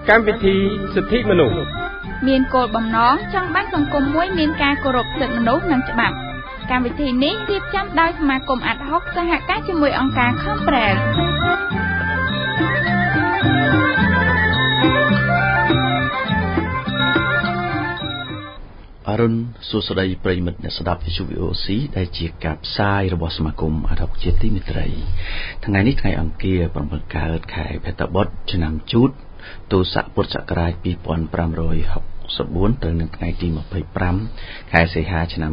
កម្មវិធីសិទ្ធិមនុស្សមានគោលបំណងចង់បានសង្គមមួយមានការគោរពសិទ្ធិមនុស្សនិងច្បាប់កម្មវិធីនេះរៀបចំដោយសមាគមអាត់ហុកសហការជាមួយអង្គការ Comprel អរុនសួស្តីប្រិយមិត្តអ្នកស្ដាប់វិទ្យុ VOC ដែលជាការផ្សាយរបស់សមាគមអាត់ហុកជាទីមេត្រីថ្ងៃនេះថ្ងៃអង្គារ7កើតខែភទ្របទឆ្នាំជូតទសពុទ្ធសករាជ2564ទៅនឹងថ្ងៃទី25ខែសីហាឆ្នាំ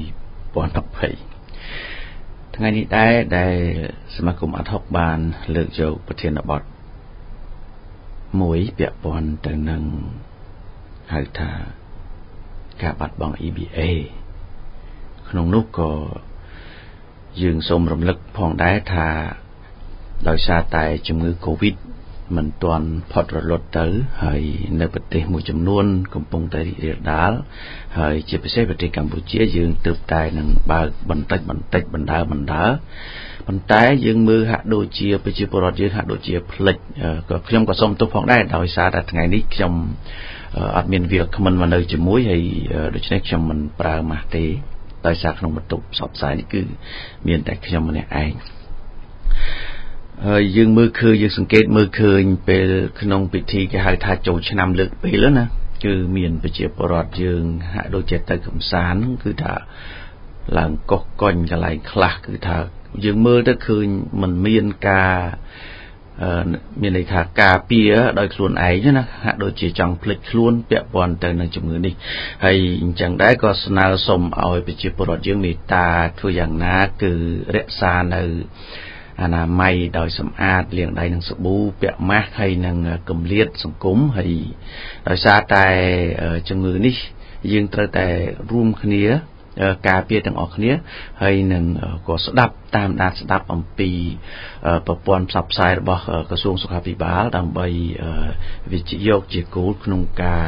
2020ថ្ងៃនេះដែលសមាគមអាត់ហុកបានលើកយកប្រធានបទមួយពាក់ព័ន្ធទៅនឹងហៅថាការបាត់បង់ EBA ក្នុងនោះក៏យើងសូមរំលឹកផងដែរថាដោយសារតែជំងឺ Covid មិនទាន់ផុតរលត់ទៅហើយនៅប្រទេសមួយចំនួនកំពុងតែរីករាលដាលហើយជាពិសេសប្រទេសកម្ពុជាយើងទើបតែនឹងបើកបន្តិចបណ្ដើប៉ុន្តែយើងមើលហាក់ដូចជាប្រជាពលរដ្ឋយើងហាក់ដូចជាផ្លិចក៏ខ្ញុំក៏សូមទោសផងដែរដោយសារតែថ្ងៃនេះខ្ញុំអត់មានវាគ្មិនមកនៅជាមួយហើយដូច្នេះខ្ញុំមិនប្រើម៉ាស់ទេដោយសារក្នុងបន្ទប់ផ្សព្វផ្សាយនេះគឺមានតែខ្ញុំម្នាក់ឯងហើយយើងមើលឃើញយើងសង្កេតមើលឃើញពេលក្នុងពិធីគេហៅថាចូលឆ្នាំលើកពេលណាគឺមានប្រជាពលរដ្ឋយើងហាក់ដូចជាទៅកំសាន្តគឺថាឡើងកុសកុញកន្លែងខ្លះគឺថាយើងមើលទៅឃើញមិនមានការមានន័យថាការពារដោយខ្លួនឯងណាហាក់ដូចជាចង់ភ្លេចខ្លួនពាក់ព័ន្ធទៅនឹងជំងឺនេះហើយអញ្ចឹងដែរក៏ស្នើសុំឲ្យប្រជាពលរដ្ឋយើងមេត្តាធ្វើយ៉ាងណាគឺរក្សានៅអនាម័យដោយសម្អាតលាងដៃនឹងសាប៊ូពាក់ម៉ាស់ហើយនឹងគម្លាតសង្គមហើយដោយសារតែជំងឺនេះយើងត្រូវតែរួមគ្នាការពារទាំងអស់គ្នាហើយនឹងក៏ស្ដាប់តាមដានស្ដាប់អំពីប្រព័ន្ធផ្សព្វផ្សាយរបស់ក្រសួងសុខាភិបាលដើម្បីវិនិយោគជាគោលក្នុងការ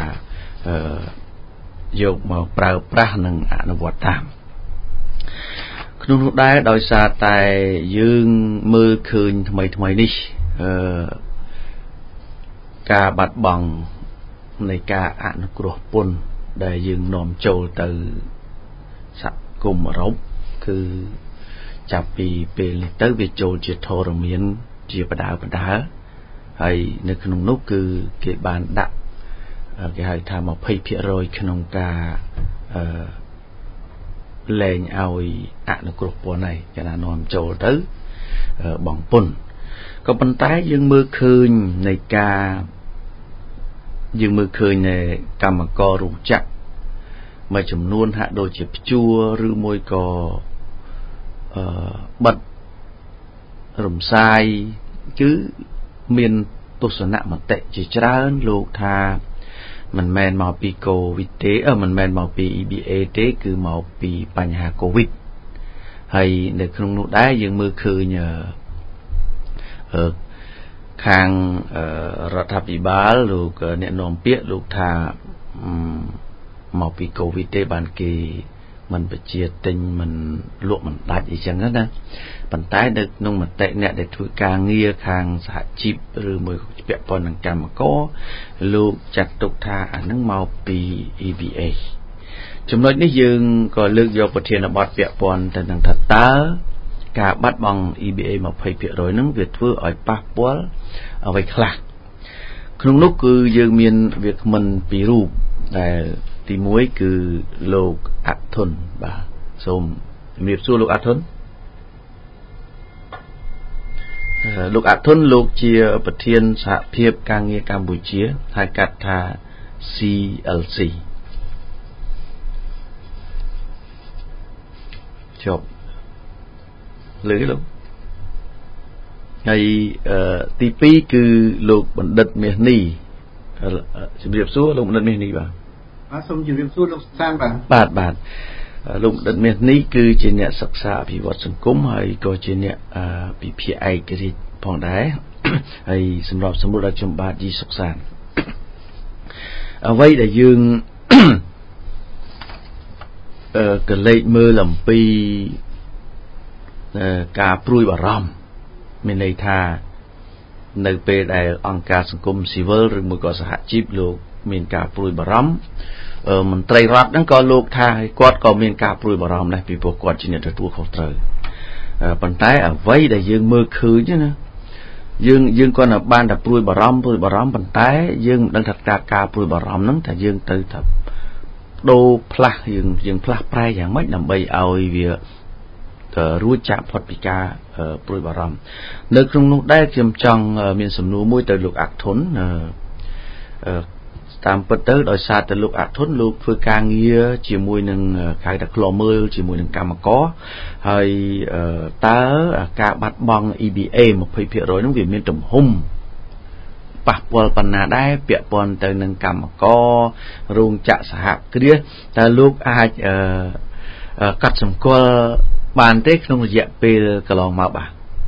យកមកប្រើប្រាស់និងអនុវត្តតាមក្នុងនោះដែរដោយសារតែយើងមើលឃើញថ្មីនេះការបាត់បង់នៃការអនុគ្រោះពន្ធដែលយើងនាំចូលទៅសហគមន៍អឺរ៉ុបគឺចាប់ពីពេលនេះទៅវាចូលជាធរមានជាបដាហើយនៅក្នុងនោះគឺគេបានដាក់គេហៅថា 20% ក្នុងការលែងឲ្យអនុគ្រោះពន្ធហើយគេណានាំចូលទៅបង់ពន្ធក៏ប៉ុន្តែយើងមើលឃើញនៃកម្មកររោងចក្រមួយចំនួនហាក់ដូចជាព្យួរឬមួយក៏បិទរំសាយគឺមានទស្សនៈមតិជាច្រើនលោកថាមិនមែនមកពីកូវីដទេមិនមែនមកពី EBA ទេគឺមកពីបញ្ហាកូវីដហើយនៅក្នុងនោះដែរយើងមើលឃើញខាងរដ្ឋាភិបាលលោកអ្នកនាំពាក្យលោកថាមកពីកូវីដទេបានគេមិនបជាទិញមិនលក់មិនដាច់អីចឹងណាប៉ុន្តែនៅក្នុងមតិអ្នកដែលធ្វើការងារខាងសហជីពឬមួយពាក់ព័ន្ធនឹងកម្មករលោកចាត់ទុកថាអានឹងមកពី EBA ចំណុចនេះយើងក៏លើកយកប្រធានបទពាក់ព័ន្ធទៅនឹងថាតើការបាត់បង់ EBA 20% នឹងវាធ្វើឲ្យប៉ះពាល់អ្វីខ្លះក្នុងនោះគឺយើងមានវាគ្មិនពីររូបដែលទី1គឺលោកអាត់ធុនបាទសូមជំរាបសួរលោកអាត់ធុនលោកជាប្រធានសហភាពការងារកម្ពុជាហៅកាត់ថា CLC ចប់លើលោកហើយទី2គឺលោកបណ្ឌិតមាសនីជំរាបសួរលោកបណ្ឌិតមាសនីបាទសូមជម្រាបសួរលោកសានបាទលោកបណ្ឌិតមាសនេះគឺជាអ្នកសិក្សាអភិវឌ្ឍសង្គមហើយក៏ជាអ្នកពិភាក្សាឯករាជ្យផងដែរហើយសម្រាប់សម្រួលដល់ខ្ញុំបាទយីសុកសានអ្វីដែលយើងក៏លេចមើលអំពីការព្រួយបារម្ភមានន័យថានៅពេលដែលអង្គការសង្គមស៊ីវិលឬមួយក៏សហជីពលោកមានការព្រួយបារម្ភមន្ត្រីរដ្ឋហ្នឹងក៏លោកថាគាត់ក៏មានការព្រួយបារម្ភដែរពីព្រោះគាត់ជាអ្នកទទួលខុសត្រូវប៉ុន្តែអ្វីដែលយើងមើលឃើញណាយើងគាត់នៅបានតែព្រួយបារម្ភប៉ុន្តែយើងមិនដឹងថាការព្រួយបារម្ភហ្នឹងថាយើងទៅថាដូរផ្លាស់យើងផ្លាស់ប្រែយ៉ាងម៉េចដើម្បីឲ្យវារួចចាកផុតពីការព្រួយបារម្ភនៅក្នុងនោះដែរខ្ញុំចង់មានសំណួរមួយទៅលោកអាក់ធុនតាមពិតទៅដោយសារតែលោកអាក់ធុនលោកធ្វើការងារជាមួយនឹងហៅថាក្លមើលជាមួយនឹងកម្មករហើយតើការបាត់បង់ EBA 20% នោះវាមានទំហំប៉ះពាល់ប៉ុណ្ណាដែរពាក់ព័ន្ធទៅនឹងកម្មកររោងចក្រសហគ្រាសតើលោកអាចកាត់សម្គាល់បានទេក្នុងរយៈពេលកន្លងមកបាទ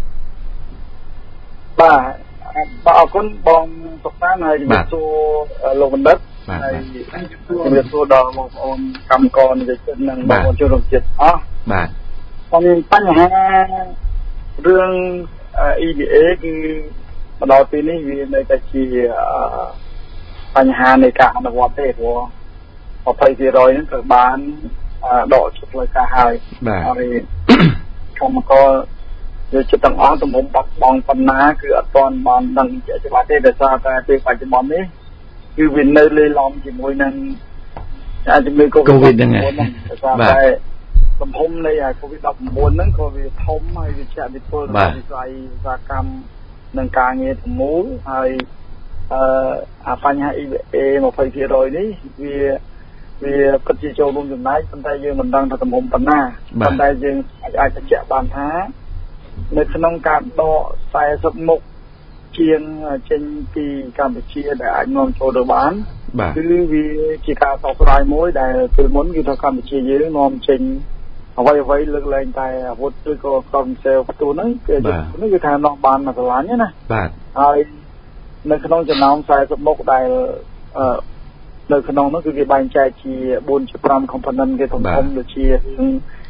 អរគុណបងសុខសានហើយជំរាបសួរលោកបណ្ឌិតហើយជំរាបសួរដល់បងប្អូនកម្មករនិយោជិតនិងបងប្អូនជនរួមជាតិអស់បាទបញ្ហារឿង EBA គឺមកដល់ពេលនេះវានៅតែជាបញ្ហានៃការអនុវត្តទេព្រោះ 20% ហ្នឹងត្រូវបានដកជាផ្លូវការហើយហើយកម្មករយកចិត្តទាំងអស់ទំហំបាត់បង់ប៉ុណ្ណាគឺអត់ទាន់បានដឹងជាច្បាស់ទេដោយសារតែពេលបច្ចុប្បន្ននេះគឺវានៅលេឡំជាមួយនឹងជំងឺ COVID ហ្នឹងហើយដោយសារតែទំហំនៃ COVID-19 ហ្នឹងក៏វាធំហើយវាជាវិពលដល់វិស័យឧស្សាហកម្មនិងការងារទាំងមូលហើយបញ្ហា EBA 20% នេះវាពិតជាចូលរួមចំណែកប៉ុន្តែយើងមិនដឹងថាទំហំប៉ុណ្ណាប៉ុន្តែយើងអាចបញ្ជាក់បានថានៅក្នុងការដក40មុខជាងចេញពីកម្ពុជាដែលអាចនាំចូលទៅបានគឺវាជាការសោកស្ដាយមួយដែលពេលមុនគឺថាកម្ពុជាយើងនាំចេញអ្វីលើកលែងតែអាវុធឬក៏កំសែវផ្ទុះហ្នឹងគឺថានាំបានមកឆ្លាញ់ណាបាទហើយនៅក្នុងចំណោម40មុខដែលនៅក្នុងនោះគឺគេបែងចែកជា4ជា5 component គេធំដូចជារឿង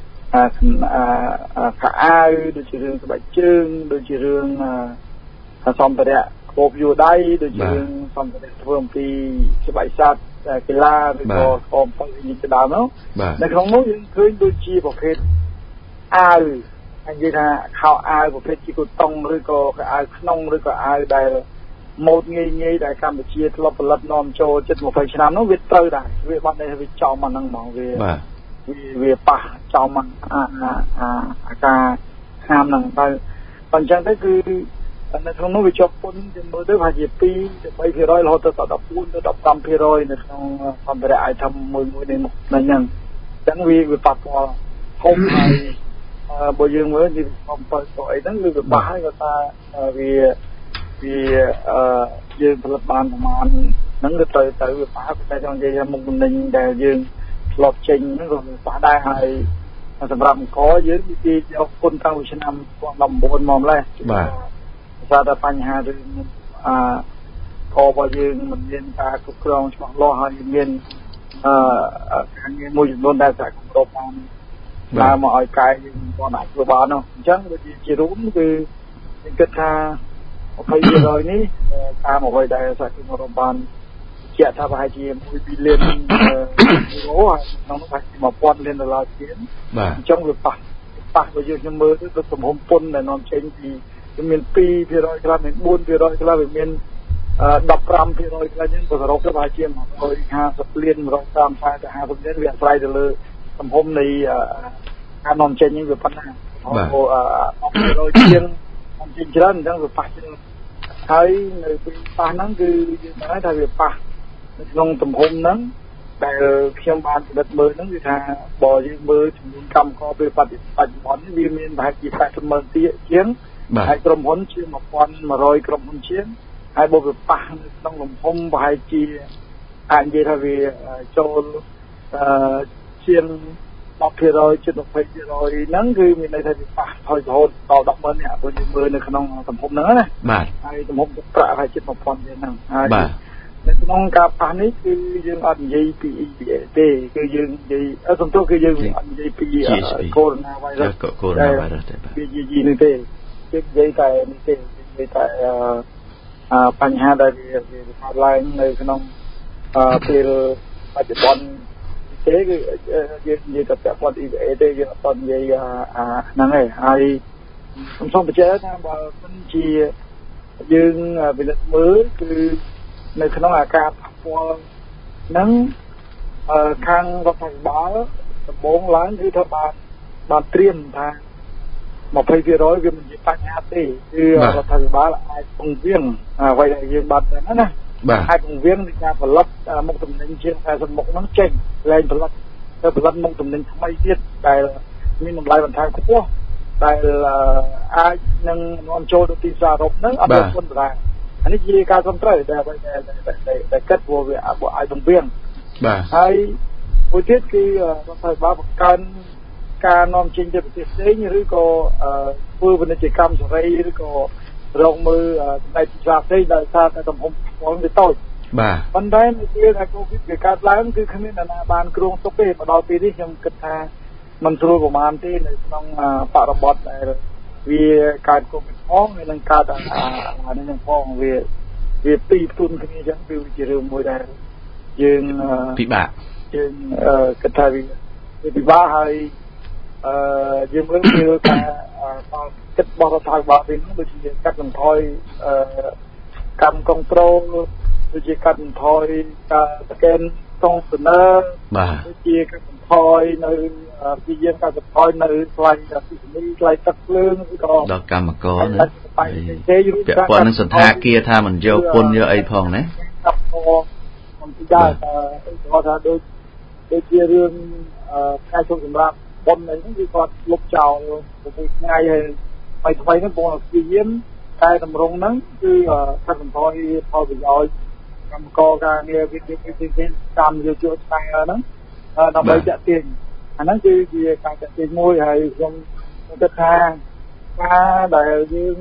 ខោអាវដូចជារឿងស្បែកជើងដូចជារឿងសម្ភារៈខ្ពប់យួរដៃដូចជារឿងសម្ភារៈធ្វើអំពីស្បែកសត្វកីឡាឬក៏ស្គមទៅនេះទៅដល់នោះនៅក្នុងនោះយើងឃើញដូចជាប្រភេទអាវនិយាយថាខោអាវប្រភេទជាកូតុងឬក៏ខោអាវក្នុងឬក៏អាវដែលម៉ូដងាយដែលកម្ពុជាធ្លាប់ផលិតនាំចូលជិត20ឆ្នាំនោះវាត្រូវដែរវាបាត់តែវាចំអាហ្នឹងហ្មងវាប៉ះចំអាការហាមហ្នឹងតែប៉ុន្តែទៅគឺនៅក្នុងនោះវាជាប់ពន្ធជាមើលទៅប្រហែលជា2ទៅ 3% រហូតដល់14ទៅ 15% នៅក្នុងសម្ភារៈ item មួយនេះហ្នឹងអញ្ចឹងវាប៉ះពាល់ធំហើយបើយើងមើលនេះ7ទៅអីហ្នឹងគឺវាប៉ះហើយគាត់ថាវាយើងផលិតបានប្រមាណហ្នឹងគឺទៅវាប៉ះតែចង់និយាយថាមុខទំនិញដែលយើងធ្លាប់ចេញហ្នឹងក៏ប៉ះដែរហើយសម្រាប់អង្គយើងនិយាយយកគុណតាំងពីឆ្នាំ2019មកម្លេះបាទដោយសារតែបញ្ហារឿងករបស់យើងមិនមានការគ្រប់គ្រងច្បាស់លាស់ហើយមានការងារមួយចំនួនដែលសហគមន៍រកបានឡើងមកឲ្យកាយយើងមិនទាន់អាចធ្វើបាននោះអញ្ចឹងដូចជារួមគឺខ្ញុំគិតថា20%នេះតាមអ្វីដែលសហគមន៍រកបានជាក់ថាប្រហែលជា1 billion យូរ៉ូហើយក្នុងនោះប្រហែលជា$1000 លានជាងអញ្ចឹងវាប៉ះបើយើងខ្ញុំមើលទៅទំហំពន្ធដែលនាំចេញពីវាមាន 2% ខ្លះមាន 4% ខ្លះវាមាន 15% ខ្លះហ្នឹងក៏សរុបទៅប្រហែលជា150 លាន130 ទៅ50លានវាអាស្រ័យទៅលើទំហំនៃការនាំចេញនេះវាប៉ុណ្ណា10% ជាងនាំចេញច្រើនអញ្ចឹងវាប៉ះច្រើនហើយនៅពេលប៉ះហ្នឹងគឺយើងដឹងថាវាប៉ះនៅក្នុងទំហំហ្នឹងដែលខ្ញុំបានពិនិត្យមើលហ្នឹងគឺថាបើយើងមើលចំនួនកម្មករពេលបច្ចុប្បន្ននេះវាមានប្រហែលជា80,000ជាងហើយក្រុមហ៊ុនជា1100ក្រុមហ៊ុនជាងហើយបើវាប៉ះនៅក្នុងលំហំប្រហែលជាអាចនិយាយថាវាចូលជាង10% ជិត 20% ហ្នឹងគឺមានន័យថាវាប៉ះហើយរហូតដល់ 10,000 នាក់បើយើងមើលនៅក្នុងទំហំហ្នឹងណាបាទហើយទំហំប្រាក់ប្រហែលជិត 1000 នាក់ហ្នឹងហើយនៅក្នុងការប៉ះនេះគឺយើងអត់និយាយពី EBA ទេគឺយើងនិយាយសំទោសគឺយើងអត់និយាយពី Coronavirus ទេបាទវានិយាយនេះទេគឺនិយាយតែនេះទេនិយាយតែបញ្ហាដែលវាកើតឡើងនៅក្នុងពេលបច្ចុប្បន្នទេគឺយើងនិយាយទៅពាក់ព័ន្ធ EVA ទេយើងអត់និយាយហ្នឹងឯងហើយខ្ញុំសូមបញ្ជាក់ថាបើមិនជាយើងពិនិត្យមើលគឺនៅក្នុងអាការប៉ះពាល់ហ្នឹងខាងរដ្ឋាភិបាលដំបូងឡើងគឺថាបានត្រៀមថា 20% វាមិនជាបញ្ហាទេគឺរដ្ឋាភិបាលអាចពង្រៀងអ្វីដែលយើងបាត់ហ្នឹងណាអាចពង្រៀងនៃការផលិតមុខទំនិញជាង40មុខហ្នឹងចេញលែងផលិតមុខទំនិញថ្មីទៀតដែលមានតម្លៃបន្ថែមខ្ពស់ដែលអាចនឹងនាំចូលទៅទីផ្សារអឺរ៉ុបហ្នឹងអត់មានគុណដែរអានេះជាការគ្រប់គ្រងដែលគិតព្រោះវាអាចពង្រៀងបាទហើយមួយទៀតគឺរដ្ឋាភិបាលបង្កើនការនាំចេញទៅប្រទេសផ្សេងឬក៏ធ្វើពាណិជ្ជកម្មសេរីឬក៏រកមើលចំណែកទីផ្សារផ្សេងដោយសារតែទំហំផលវាតូចបាទប៉ុន្តែនៅពេលដែលកូវីដវាកើតឡើងគឺគ្មានអ្នកណាបានគ្រោងទុកទេមកដល់ពេលនេះខ្ញុំគិតថាមិនស្រួលប្រហែលទេនៅក្នុងបរិបទដែលវាកើតកូវីដផងហើយនឹងកើតនេះនឹងផងវាពីរផ្ទុនគ្នាអញ្ចឹងវាជារឿងមួយដែលយើងពិបាកយើងគិតថាវាពិបាកហើយយើងមើលពីការគិតរបស់រដ្ឋាភិបាលវិញដូចជាកាត់បន្ថយកម្មគ្រប់គ្រងដូចជាកាត់បន្ថយការស្កេនតង់ស្នើបាទដូចជាកាត់បន្ថយនៅពីយើងកាត់បន្ថយនៅថ្លៃអគ្គិសនីថ្លៃទឹកភ្លើងឬក៏ដល់កម្មករណាពាក់ព័ន្ធនឹងសន្តាគារថាមិនយកពន្ធយកអីផងណាកម្មករមិនពិចារណាគាត់ថាដូចជារឿងការជុំសម្រាប់ប៉ុនហ្នឹងគឺគាត់លុបចោលទៅថ្ងៃហើយថ្មីហ្នឹងបងព្យាយាមតែតម្រង់ហ្នឹងគឺកាត់បន្ថយផលប្រយោជន៍កម្មករការងារវិទ្យាតាមយោជកស្ថានហ្នឹងដើម្បីចាក់ទាញអាហ្នឹងគឺជាការចាក់ទាញមួយហើយខ្ញុំគិតថាការដែលយើង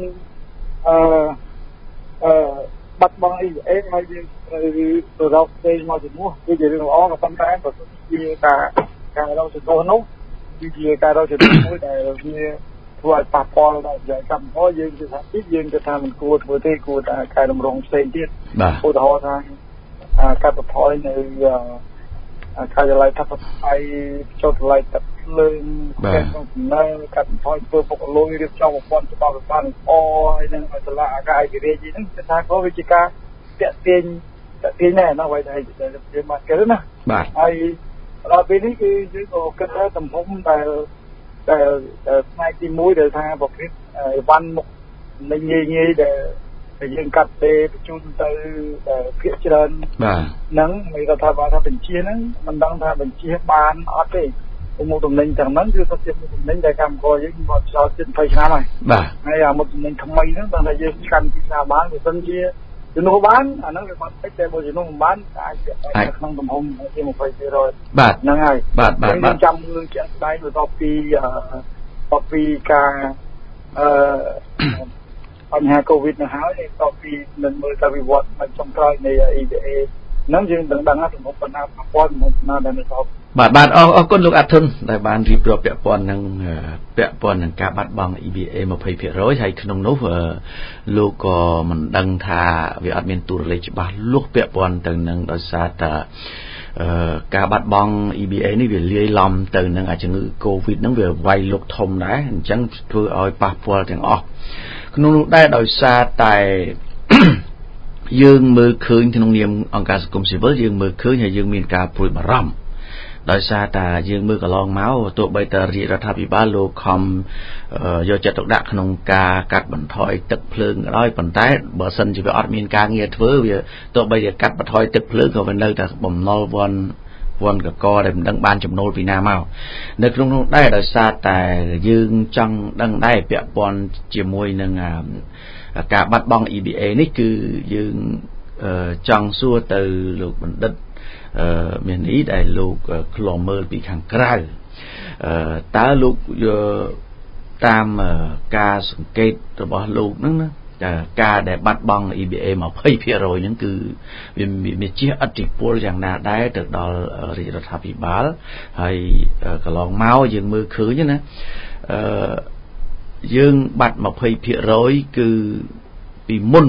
បាត់បង់ EVA ហើយយើងទៅរកផ្សេងមកជំនួសគឺជារឿងល្អក៏ប៉ុន្តែបើសិនជាការរកជំនួសនោះគឺជាការរកជំនួសមួយដែលវាធ្វើឲ្យប៉ះពាល់ដល់ប្រយោជន៍កម្មករយើងគឺថាយើងគិតថាមិនគួរធ្វើទេគួរតែកែតម្រង់ផ្សេងទៀតឧទាហរណ៍ថាកាត់បន្ថយនៅកាយឡៃថាបន្ថយចុះតម្លៃទឹកភ្លើងការក្នុងដំណើរកាត់បន្ថយធ្វើពុករលួយរៀបចំប្រព័ន្ធច្បាប់បានល្អហើយនឹងឲ្យសាលាអាកាសឯករាជ្យហ្នឹងគឺថាក៏វាជាការតាក់ទាញដែរណាអ្វីដែលយើងមកគិតណាបាទហើយដល់ពេលនេះគឺយើងក៏គិតថាទំហំដែលផ្នែកទី1ដែលថាប្រភេទអីវ៉ាន់មុខនៃងាយដែលយើងកាត់ទេបញ្ជូនទៅភាគច្រើនបាទហ្នឹងមានរដ្ឋាភិបាលថាបញ្ជាហ្នឹងមិនដឹងថាបញ្ជាបានអត់ទេមុខទំនិញទាំងហ្នឹងគឺទៅជាមុខទំនិញដែលកម្មករយើងមកចោលជិត20ឆ្នាំហើយបាទហើយអាមុខទំនិញថ្មីហ្នឹងតែយើងកាន់ពីសាបានបើមិនជាជំនួសបានអាហ្នឹងវាបាត់តិចតែបើជំនួសមិនបានអាចក្នុងទំហំជា 20% បាទហ្នឹងហើយបាទចាំមើលជាក់ស្ដែងបន្ទាប់ពីការបញ្ហាកូវីដនឹងហើយបន្ទាប់ពីនឹងមើលការវិវត្តនៅចុងក្រោយនៃ EVA ហ្នឹងយើងដឹងថាទំហំបណ្ដាប៉ះពាល់ទំហំណាដែលនៅសល់បាទអរគុណលោកអាធុនដែលបានរៀបរាប់ពាក់ព័ន្ធនឹងការបាត់បង់ EVA 20% ហើយក្នុងនោះលោកក៏មិនដឹងថាវាអត់មានទូរលេខច្បាស់លាស់ពាក់ព័ន្ធទៅនឹងដោយសារតែការបាត់បង់ EVA នេះវាលាយឡំទៅនឹងជំងឺ COVID ហ្នឹងវាវាយលុកធំដែរអញ្ចឹងធ្វើឲ្យប៉ះពាល់ទាំងអស់ក្នុងនោះដែរដោយសារតែយើងមើលឃើញក្នុងនាមអង្គការសង្គមស៊ីវិលយើងមើលឃើញហើយយើងមានការព្រួយបារម្ភដោយសារតែយើងមើលកន្លងមកទោះបីតែរាជរដ្ឋាភិបាលលោកខំយកចិត្តទុកដាក់ក្នុងការកាត់បន្ថយទឹកភ្លើងក៏ដោយប៉ុន្តែបើសិនជាវាអត់មានការងារធ្វើវាទោះបីជាកាត់បន្ថយទឹកភ្លើងក៏វានៅតែបំណុលវ័នកកដែលមិនដឹងបានចំណូលពីណាមកនៅក្នុងនោះដែរដោយសារតែយើងចង់ដឹងដែរពាក់ព័ន្ធជាមួយនឹងការបាត់បង់ EVA នេះគឺយើងចង់សួរទៅលោកបណ្ឌិតមាននេះដែលលោកឃ្លាំមើលពីខាងក្រៅតើលោកតាមការសង្កេតរបស់លោកហ្នឹងណាការដែលបាត់បង់ EVA 20% ហ្នឹងគឺវាមានជាឥទ្ធិពលយ៉ាងណាដែរទៅដល់រាជរដ្ឋាភិបាលហើយកន្លងមកយើងមើលឃើញណាយើងបាត់ 20% គឺពីមុន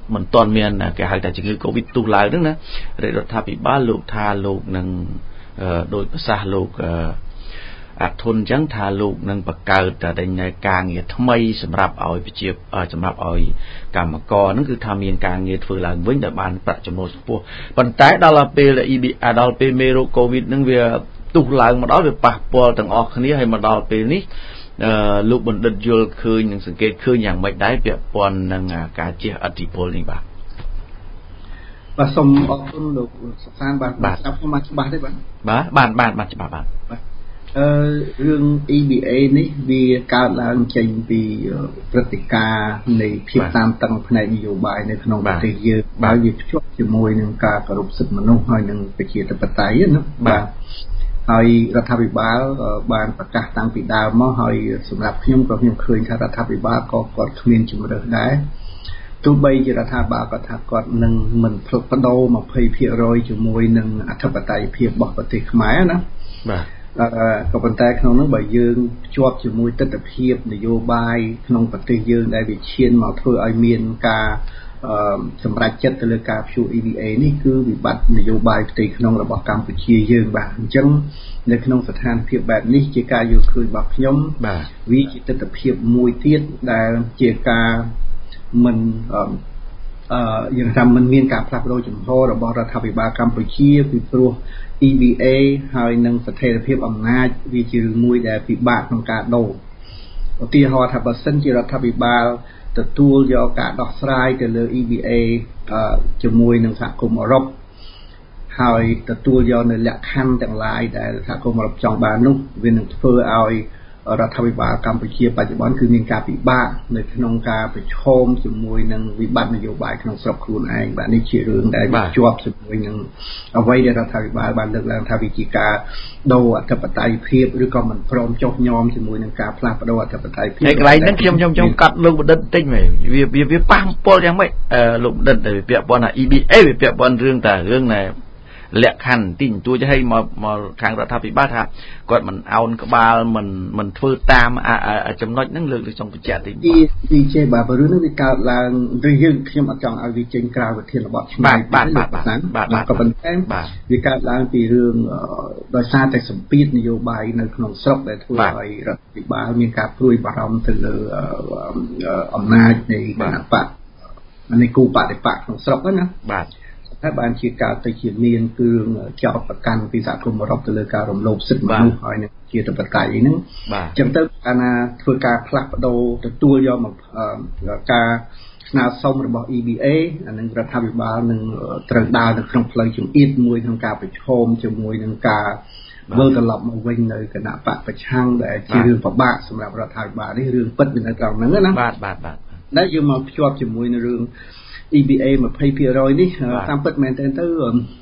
មិនទាន់មានគេហៅថាជំងឺ Covid ទុះឡើងហ្នឹងណារដ្ឋាភិបាលលោកថាលោកនឹងដោយប្រសាសន៍លោកអាធុនអញ្ចឹងថាលោកនឹងបង្កើតតែការងារថ្មីសម្រាប់ឲ្យសម្រាប់ឲ្យកម្មករហ្នឹងគឺថាមានការងារធ្វើឡើងវិញដែលបានប្រាក់ចំណូលខ្ពស់ប៉ុន្តែដល់ពេល ដល់ពេលមេរោគ Covid ហ្នឹងវាទុះឡើងមកដល់វាប៉ះពាល់ទាំងអស់គ្នាហើយមកដល់ពេលនេះលោកបណ្ឌិតយល់ឃើញនិងសង្កេតឃើញយ៉ាងម៉េចដែរពាក់ព័ន្ធនឹងការជះឥទ្ធិពលនេះបាទសូមអរគុណលោកសុសានបាទស្ដាប់ខ្ញុំមកច្បាស់ទេបាទបាទច្បាស់បាទរឿង EBA នេះវាកើតឡើងចេញពីព្រឹត្តិការណ៍នៃភាពតានតឹងផ្នែកនយោបាយនៅក្នុងប្រទេសយើងហើយវាភ្ជាប់ជាមួយនឹងការគោរពសិទ្ធិមនុស្សហើយនឹងប្រជាធិបតេយ្យណាបាទហើយរដ្ឋាភិបាលបានប្រកាសតាំងពីដើមមកហើយសម្រាប់ខ្ញុំក៏ខ្ញុំឃើញថារដ្ឋាភិបាលក៏គាត់គ្មានជំរើសដែរទោះបីជារដ្ឋាភិបាលក៏ថាគាត់នឹងមិនផ្លាស់ប្ដូរ 20% ជាមួយនឹងអធិបតេយ្យភាពរបស់ប្រទេសខ្មែរណាបាទក៏ប៉ុន្តែក្នុងនោះបើយើងភ្ជាប់ជាមួយទស្សនវិជ្ជានយោបាយក្នុងប្រទេសយើងដែលវាឈានមកធ្វើឲ្យមានការសម្រាប់ចិត្តទៅលើការព្យួរ EBA នេះគឺវិបត្តិនយោបាយផ្ទៃក្នុងរបស់កម្ពុជាយើងបាទអញ្ចឹងនៅក្នុងស្ថានភាពបែបនេះជាការយល់ឃើញរបស់ខ្ញុំបាទវាជាទស្សនវិជ្ជាមួយទៀតដែលជាការមិនយើងថាមិនមានការផ្លាស់ប្ដូរចំហរបស់រដ្ឋាភិបាលកម្ពុជាពីព្រោះ EBA ហើយនឹងស្ថិរភាពអំណាចវាជារឿងមួយដែលពិបាកក្នុងការដូរឧទាហរណ៍ថាបើសិនជារដ្ឋាភិបាលទទួលយកការដោះស្រាយទៅលើ EBA ជាមួយនឹងសហគមន៍អឺរ៉ុបហើយទទួលយកនៅលក្ខខណ្ឌទាំងឡាយដែលសហគមន៍អឺរ៉ុបចង់បាននោះវានឹងធ្វើឲ្យរដ្ឋាភិបាលកម្ពុជាបច្ចុប្បន្នគឺមានការពិបាកនៅក្នុងការប្រឈមជាមួយនឹងវិបត្តិនយោបាយក្នុងស្រុកខ្លួនឯងបាទនេះជារឿងដែលជាប់ជាមួយនឹងអ្វីដែលរដ្ឋាភិបាលបានលើកឡើងថាវាជាការដូរអធិបតេយ្យភាពឬក៏មិនព្រមចុះញោមជាមួយនឹងការផ្លាស់ប្ដូរអធិបតេយ្យភាពហើយកន្លែងហ្នឹងខ្ញុំកាត់លោកបណ្ឌិតបន្តិចមែនវាប៉ះពាល់យ៉ាងម៉េចលោកបណ្ឌិតពាក់ព័ន្ធថា EBA វាពាក់ព័ន្ធរឿងណែលក្ខខណ្ឌទីងទួចឲ្យមកខាងរដ្ឋាភិបាលថាគាត់មិនអោនក្បាលមិនធ្វើតាមចំណុចហ្នឹងលើកចង់បញ្ជាក់តិចទីចេះបាទរឿងនេះវាកើតឡើងឬយើងខ្ញុំអត់ចង់ឲ្យវាចេញក្រៅវិធានបទឆ្នៃបាទក៏ប៉ុន្តែវាកើតឡើងពីរឿងដោយសារតែសម្ពាធនយោបាយនៅក្នុងស្រុកដែលធ្វើឲ្យរដ្ឋាភិបាលមានការព្រួយបារម្ភទៅលើអំណាចនៃគណបកនៃគូបដិបកក្នុងស្រុកហ្នឹងណាបាទហើយបានជាការទៅជាមានគឺចោទប្រកាន់ពីសហគមន៍អឺរ៉ុបទៅលើការរំលោភសិទ្ធិមនុស្សហើយនឹងជាធិបតេយ្យហ្នឹងអញ្ចឹងទៅកាលណាធ្វើការផ្លាស់ប្ដូរទទួលយកមកការស្នើសុំរបស់ EBA អានឹងរដ្ឋាភិបាលនឹងត្រូវដើរនៅក្នុងផ្លូវជំអៀតមួយក្នុងការប្រឈមជាមួយនឹងការវិលត្រឡប់មកវិញនៅគណៈបកប្រឆាំងដែលជារឿងពិបាកសម្រាប់រដ្ឋាភិបាលនេះរឿងពិតវានៅត្រង់ហ្នឹងណាបាទដែលយើងមកភ្ជាប់ជាមួយនឹងរឿងEBA 20% នេះតាមពិតមែនតើទៅ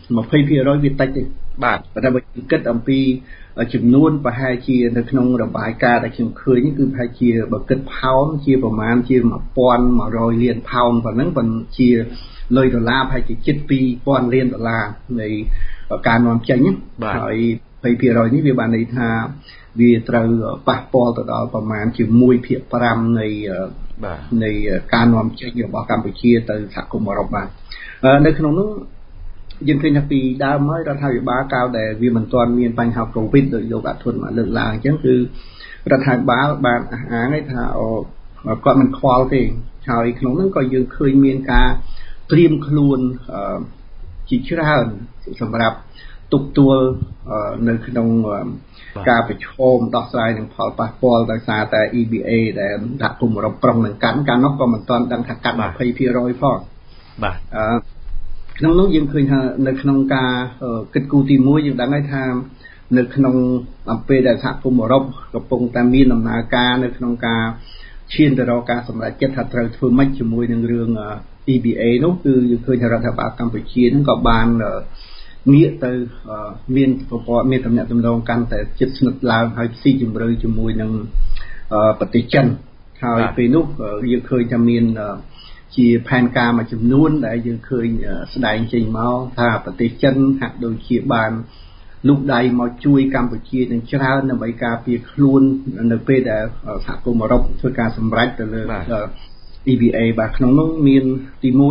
20% វាតិចទេបាទប៉ុន្តែបើគិតអំពីចំនួនប្រហែលជានៅក្នុងរបាយការណ៍ដែលខ្ញុំឃើញគឺប្រហែលជាបើគិតផោនជាប្រមាណជា 1100 លានផោនប៉ុណ្ណឹងប៉ុន្តែជាលុយដុល្លារប្រហែលជាជិត 2000 លានដុល្លារនៃការនាំចេញហើយ 20% នេះវាបានន័យថាវាត្រូវប៉ះពាល់ទៅដល់ប្រមាណជា 1/5 នៃការនាំចេញរបស់កម្ពុជាទៅសហគមន៍អឺរ៉ុបបាទនៅក្នុងនោះយើងឃើញថាពីដើមហើយរដ្ឋាភិបាលកាលដែលវាមិនទាន់មានបញ្ហា COVID ដោយលោកអធុនមកលើកឡើងអញ្ចឹងគឺរដ្ឋាភិបាលបានអះអាងថាគាត់មិនខ្វល់ទេហើយក្នុងនោះក៏យើងឃើញមានការត្រៀមខ្លួនជាច្រើនសម្រាប់ទប់ទួលនៅក្នុងការប្រឈមដោះស្រាយនឹងផលប៉ះពាល់ដោយសារតែ EBA ដែលសហគមន៍អឺរ៉ុបប្រុងនឹងកាន់កាលនោះក៏មិនទាន់ដឹងថាកាត់ 20% ផងបាទក្នុងនោះយើងឃើញថានៅក្នុងការគិតគូរទី1យើងដឹងហើយថានៅក្នុងអំពេលដែលសហគមន៍អឺរ៉ុបកំពុងតែមានដំណើរការនៅក្នុងការឈានទៅរកការសម្រេចចិត្តថាត្រូវធ្វើម៉េចជាមួយនឹងរឿង EBA នោះគឺយើងឃើញថារដ្ឋាភិបាលកម្ពុជានឹងក៏បានងាកទៅមានប្រព័ន្ធមានទំនាក់ទំនងកាន់តែជិតស្និទ្ធឡើងហើយស៊ីជម្រៅជាមួយនឹងប្រទេសចិនហើយពេលនោះយើងឃើញថាមានជាផែនការមួយចំនួនដែលយើងឃើញស្ដែងចេញមកថាប្រទេសចិនហាក់ដូចជាបានលូកដៃមកជួយកម្ពុជានឹងច្រើនដើម្បីការពារខ្លួននៅពេលដែលសហគមន៍អឺរ៉ុបធ្វើការសម្រេចទៅលើ EBA បាទក្នុងនោះមានទី1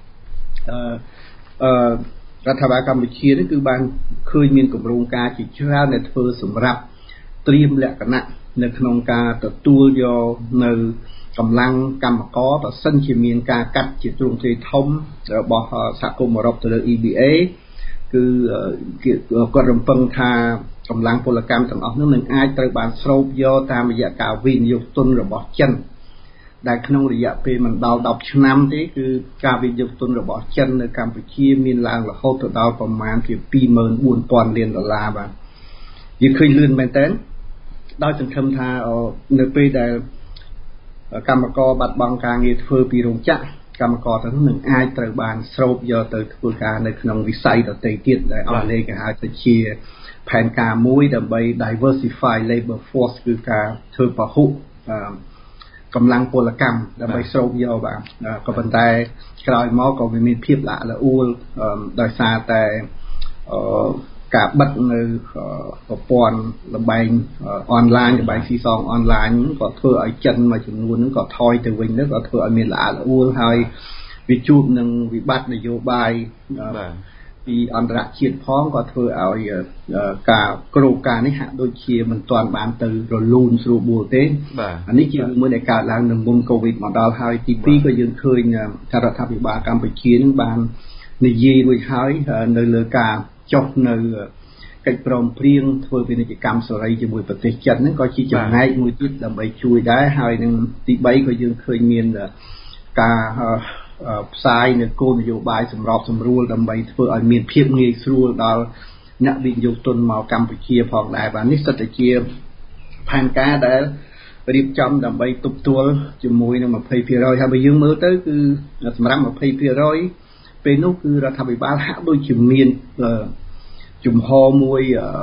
រដ្ឋាភិបាលកម្ពុជានេះគឺបានឃើញមានគម្រោងការជាច្រើនដែលធ្វើសម្រាប់ត្រៀមលក្ខណៈនៅក្នុងការទទួលយកនៅកម្លាំងកម្មករបើសិនជាមានការកាត់ជាទ្រង់ទ្រាយធំរបស់សហគមន៍អឺរ៉ុបទៅលើ EBA គឺគាត់រំពឹងថាកម្លាំងពលកម្មទាំងអស់នោះនឹងអាចត្រូវបានស្រូបយកតាមរយៈការវិនិយោគទុនរបស់ចិនដែលក្នុងរយៈពេលមិនដល់10ឆ្នាំទេគឺការវិនិយោគទុនរបស់ចិននៅកម្ពុជាមានឡើងរហូតទៅដល់ប្រមាណជា $24,000 លានបាទវាឃើញលឿនមែនតើដោយសង្ឃឹមថានៅពេលដែលកម្មករបាត់បង់ការងារធ្វើពីរោងចក្រកម្មករទាំងនោះនឹងអាចត្រូវបានស្រូបយកទៅធ្វើការនៅក្នុងវិស័យដទៃទៀតដែលអង់គ្លេសគេហៅថាជាផែនការមួយដើម្បី diversify labor force គឺការធ្វើពហុកម្លាំងពលកម្មដើម្បីស្រូបយកបាទក៏ប៉ុន្តែក្រោយមកក៏មានភាពល្អល្អួលដោយសារតែការបិទនៅប្រព័ន្ធលបែងអនឡាញលបែងស៊ីសងអនឡាញក៏ធ្វើឲ្យចិនមួយចំនួនហ្នឹងក៏ថយទៅវិញទៅក៏ធ្វើឲ្យមានល្អល្អួលហើយវាជួបនឹងវិបត្តិនយោបាយពីអន្តរជាតិផងក៏ធ្វើឲ្យការគ្រោងការនេះហាក់ដូចជាមិនទាន់បានទៅរលូនស្រួលបួលទេអានេះជាមួយដែលកើតឡើងនៅមុនកូវីដមកដល់ហើយទី2ក៏យើងឃើញថារដ្ឋាភិបាលកម្ពុជានឹងបាននិយាយរួចហើយនៅលើការចុះនៅកិច្ចព្រមព្រៀងធ្វើពាណិជ្ជកម្មសេរីជាមួយប្រទេសចិនហ្នឹងក៏ជាចំណែកមួយទៀតដើម្បីជួយដែរហើយនឹងទី3ក៏យើងឃើញមានការផ្សាយនៅគោលនយោបាយសម្របសម្រួលដើម្បីធ្វើឲ្យមានភាពងាយស្រួលដល់អ្នកវិនិយោគទុនមកកម្ពុជាផងដែរបាទនេះសិតតែជាផែនការដែលរៀបចំដើម្បីទប់ទល់ជាមួយនឹង 20% ហើយបើយើងមើលទៅគឺសម្រាប់ 20% ពេលនោះគឺរដ្ឋាភិបាលហាក់ដូចជាមានជំហរមួយ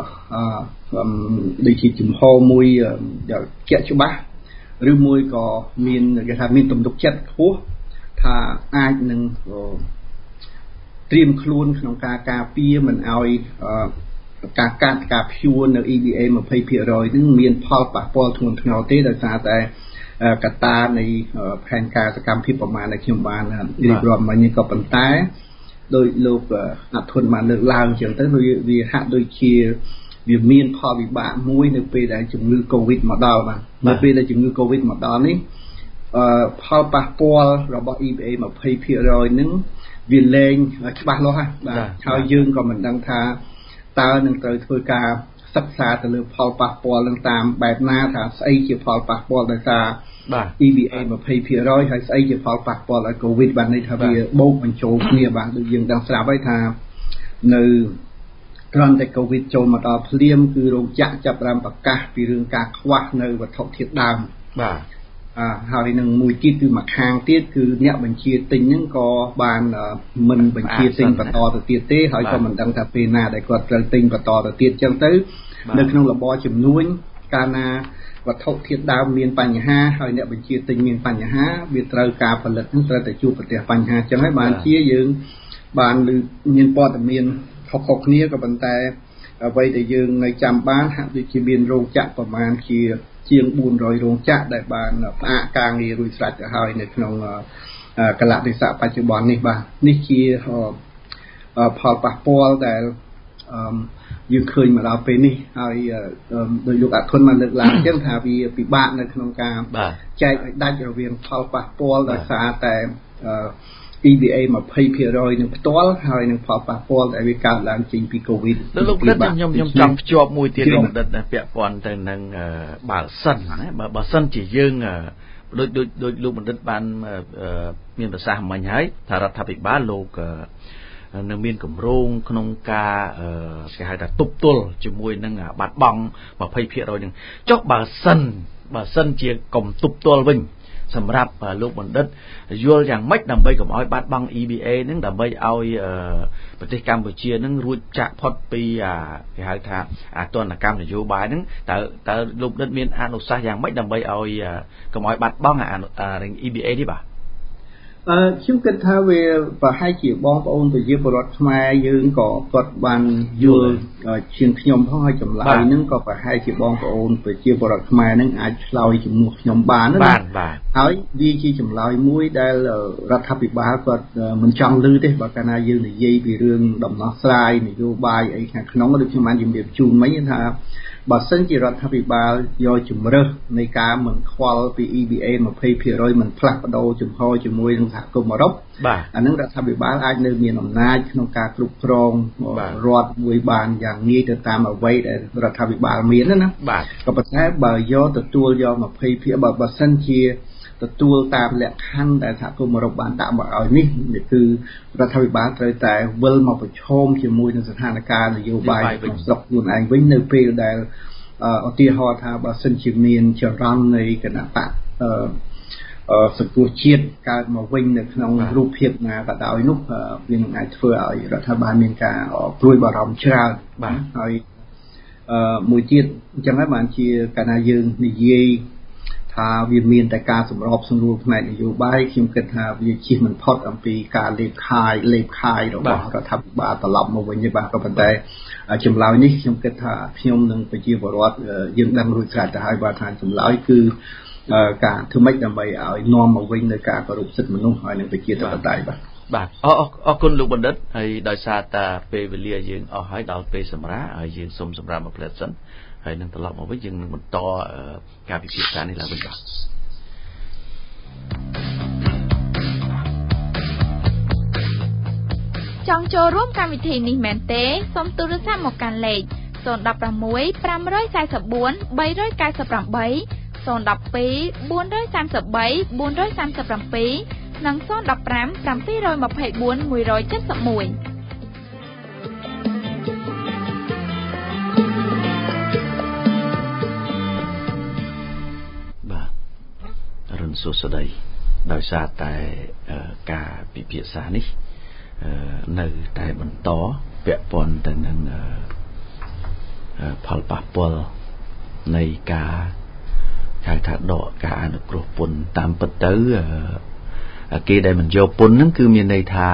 ដូចជាជំហរមួយជាក់ច្បាស់ឬមួយក៏មានគេថាមានទំនុកចិត្តខ្ពស់ថាអាចនឹងត្រៀមខ្លួនក្នុងការការពារមិនឲ្យការកាត់ការព្យួរនៅ EBA 20% នឹងមានផលប៉ះពាល់ធ្ងន់ធ្ងរទេដោយសារតែកត្តានៃផែនការសកម្មភាពប្រមាណដែលខ្ញុំបានរៀបរាប់មិញនេះក៏ប៉ុន្តែដោយលោកអធុនបានលើកឡើងចឹងទៅវាហាក់ដូចជាវាមានផលវិបាកមួយនៅពេលដែលជំងឺ Covid មកដល់បាទនៅពេលដែលជំងឺ Covid មកដល់នេះផលប៉ះពាល់របស់ EBA 20% ហ្នឹងវាលែងច្បាស់លាស់ហើយបាទហើយយើងក៏មិនដឹងថាតើនឹងត្រូវធ្វើការសិក្សាទៅលើផលប៉ះពាល់នឹងតាមបែបណាថាស្អីជាផលប៉ះពាល់ដោយសារ EBA 20% ហើយស្អីជាផលប៉ះពាល់ឲ្យ Covid បានន័យថាវាបូកបញ្ចូលគ្នាបាទដូចយើងដឹងស្រាប់ហើយថានៅគ្រាន់តែ Covid ចូលមកដល់ភ្លាមគឺរោងចក្រចាប់ផ្ដើមប្រកាសពីរឿងការខ្វះនៅវត្ថុធាតុដើមបាទហើយនឹងមួយទៀតគឺមួយខាងទៀតគឺអ្នកបញ្ជាទិញហ្នឹងក៏បានមិនបញ្ជាទិញបន្តទៅទៀតទេហើយក៏មិនដឹងថាពេលណាដែលគាត់ត្រូវទិញបន្តទៅទៀតចឹងទៅនៅក្នុងរបបជំនួញកាលណាវត្ថុធាតុដើមមានបញ្ហាហើយអ្នកបញ្ជាទិញមានបញ្ហាវាត្រូវការផលិតហ្នឹងត្រូវតែជួបប្រទះបញ្ហាចឹងហើយបានជាយើងបានមានព័ត៌មានខុសៗគ្នាក៏ប៉ុន្តែអ្វីដែលយើងនៅចាំបានហាក់ដូចជាមានរោងចក្រប្រមាណជាង400រោងចក្រដែលបានផ្អាកការងាររួចស្រេចទៅហើយនៅក្នុងកលៈទេសៈបច្ចុប្បន្ននេះបាទនេះជាផលប៉ះពាល់ដែលយើងឃើញមកដល់ពេលនេះហើយដោយលោកអធុនបានលើកឡើងអញ្ចឹងថាវាពិបាកនៅក្នុងការចែកឲ្យដាច់រវាងផលប៉ះពាល់ដោយសារតែEBA 20% នឹងផ្ទាល់ហើយនឹងផលប៉ះពាល់ដែលវាកើតឡើងចេញពី Covid លោកបណ្ឌិតខ្ញុំចង់ភ្ជាប់មួយទៀតលោកបណ្ឌិតពាក់ព័ន្ធទៅនឹងបើសិនណាបើសិនជាយើងដូចលោកបណ្ឌិតបានមានប្រសាសន៍មិញហើយថារដ្ឋាភិបាលលោកនៅមានគម្រោងក្នុងការគេហៅថាទប់ទល់ជាមួយនឹងបាត់បង់ 20% នឹងចុះបើសិនជាកុំទប់ទល់វិញសម្រាប់លោកបណ្ឌិតយល់យ៉ាងម៉េចដើម្បីកុំឲ្យបាត់បង់ EBA នឹងដើម្បីឲ្យប្រទេសកម្ពុជានឹងរួចចាក់ផុតពីគេហៅថាអទណ្ឌកម្មនយោបាយនឹងតើលោកបណ្ឌិតមានអនុសាសន៍យ៉ាងម៉េចដើម្បីឲ្យកុំឲ្យបាត់បង់EBA នេះបាទខ្ញុំគិតថាវាប្រហែលជាបងប្អូនប្រជាពលរដ្ឋខ្មែរយើងក៏គាត់បានយល់ជាងខ្ញុំផងហើយចម្លើយហ្នឹងក៏ប្រហែលជាបងប្អូនប្រជាពលរដ្ឋខ្មែរហ្នឹងអាចឆ្លើយជំនួសខ្ញុំបានណាបាទហើយវាជាចម្លើយមួយដែលរដ្ឋាភិបាលគាត់មិនចង់ឮទេបើកាលណាយើងនិយាយពីរឿងដំណោះស្រាយនយោបាយអីខាងក្នុងដូចខ្ញុំបានជំរាបជូនមិញថាបើសិនជារដ្ឋាភិបាលយកជំរើសនៃការមិនខ្វល់ពី EBA 20% មិនផ្លាស់ប្ដូរចំហជាមួយនឹងសហគមន៍អឺរ៉ុបអានឹងរដ្ឋាភិបាលអាចនៅមានអំណាចក្នុងការគ្រប់គ្រងរដ្ឋមួយបានយ៉ាងងាយទៅតាមអ្វីដែលរដ្ឋាភិបាលមានណាក៏ប៉ុន្តែបើយកទទួលយក 20% បើសិនជាទទួលតាមលក្ខខណ្ឌដែលសហគមន៍អឺរ៉ុបបានដាក់មកឲ្យនេះគឺរដ្ឋាភិបាលត្រូវតែវិលមកប្រឈមជាមួយនឹងស្ថានភាពនយោបាយក្នុងស្រុកខ្លួនឯងវិញនៅពេលដែលឧទាហរណ៍ថាបើសិនជាមានចរន្តនៃគណៈបកសង្គ្រោះជាតិកើតមកវិញនៅក្នុងរូបភាពណាក៏ដោយនោះវានឹងអាចធ្វើឲ្យរដ្ឋាភិបាលមានការព្រួយបារម្ភច្រើនហើយមួយទៀតអញ្ចឹងហើយបានជាកាលណាយើងនិយាយថាវាមានតែការសម្របសម្រួលផ្នែកនយោបាយខ្ញុំគិតថាវាជិះមិនផុតអំពីការលេបខាយរបស់រដ្ឋាភិបាលត្រឡប់មកវិញទេបាទក៏ប៉ុន្តែចម្លើយនេះខ្ញុំគិតថាខ្ញុំនិងប្រជាពលរដ្ឋយើងដឹងរួចស្រេចទៅហើយបាទថាចម្លើយគឺការធ្វើម៉េចដើម្បីឲ្យនាំមកវិញនៅការគោរពសិទ្ធិមនុស្សហើយនិងប្រជាធិបតេយ្យបាទអរគុណលោកបណ្ឌិតហើយដោយសារតែពេលវេលាយើងអស់ហើយដល់ពេលសម្រាប់ហើយយើងសូមសម្រាប់មកផ្លែសិនហើយនឹងត្រឡប់មកវិញយើងនឹងបន្តការពិភាក្សានេះឡើងវិញបាទចង់ចូលរួមកម្មវិធីនេះមែនទេសូមទូរស័ព្ទមកកាន់លេខ016 544 398 012 433 437និង015 724 171 សួស្តីដោយសារតែការពិភាក្សានេះនៅតែបន្តពាក់ព័ន្ធទៅនឹងផលប៉ះពាល់នៃការហៅថាដកការអនុគ្រោះពន្ធតាមពិតទៅគេដែលមិនយកពន្ធហ្នឹងគឺមានន័យថា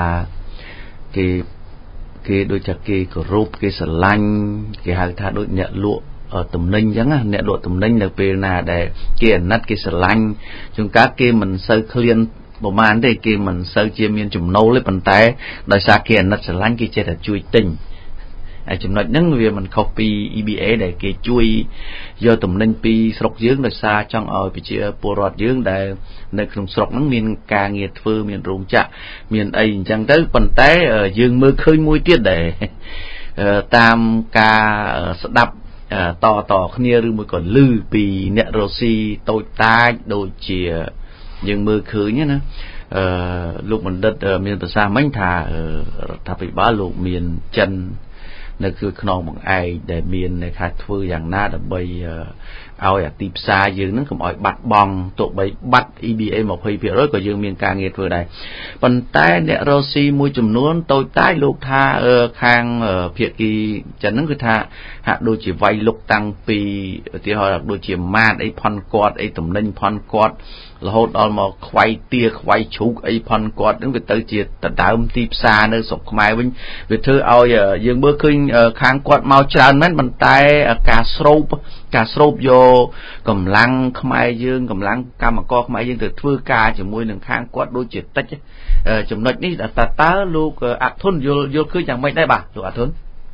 គេដូចថាគេគោរពគេស្រឡាញ់គេហៅថាដូចអ្នកលក់ទំនិញអញ្ចឹងណាអ្នកលក់ទំនិញនៅពេលណាដែលគេអាណិតគេស្រឡាញ់ជួនកាលគេមិនសូវឃ្លានប្រហែលទេគេមិនសូវជាមានចំណូលទេប៉ុន្តែដោយសារគេអាណិតស្រឡាញ់គេចេះតែជួយទិញហើយចំណុចហ្នឹងវាមិនខុសពី EBA ដែលគេជួយយកទំនិញពីស្រុកយើងដោយសារចង់ឲ្យប្រជាពលរដ្ឋយើងដែលនៅក្នុងស្រុកហ្នឹងមានការងារធ្វើមានរោងចក្រមានអីអញ្ចឹងទៅប៉ុន្តែយើងមើលឃើញមួយទៀតដែរតាមការស្ដាប់តគ្នាឬមួយក៏ឮពីអ្នករស់ស៊ីតូចតាចដូចជាយើងមើលឃើញណាលោកបណ្ឌិតមានប្រសាសន៍មិញថារដ្ឋាភិបាលលោកមានចិននៅគឺខ្នងបង្អែកដែលមានខាត់ធ្វើយ៉ាងណាដើម្បីឲ្យអាទីផ្សារយើងនឹងកុំឲ្យបាត់បង់ទោះបីបាត់ EBA 20% ក៏យើងមានការងារធ្វើដែរប៉ុន្តែអ្នករស់ស៊ីមួយចំនួនតូចតាចលោកថាខាងភាគីចិនហ្នឹងគឺថាហាក់ដូចជាវាយលុកតាំងពីឧទាហរណ៍ដូចជាម៉ាតអីផន់គាត់អីតំណែងផន់គាត់រហូតដល់មកខ្វៃទាខ្វៃជ្រូកអីផន់គាត់ហ្នឹងវាទៅជាដដើមទីផ្សារនៅស្រុកខ្មែរវិញវាធ្វើឲ្យយើងមើលឃើញខាងគាត់មកច្រើនមែនប៉ុន្តែការស្រូបយកកម្លាំងខ្មែរយើងកម្លាំងកម្មករខ្មែរយើងទៅធ្វើការជាមួយនឹងខាងគាត់ដូចជាតិចចំណុចនេះតើលោកអធុនយល់ឃើញយ៉ាងម៉េចដែរបាទលោកអធុន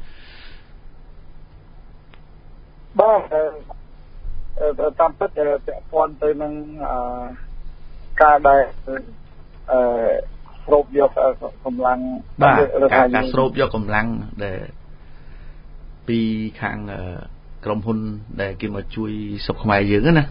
បាទតាមពិតពាក់ព័ន្ធទៅនឹងការដែលស្រូបយកកម្លាំងបាទការស្រូបយកកម្លាំងដែលពីខាងក្រុមហ៊ុនដែលគេមកជួយស្រុកខ្មែរយើងណា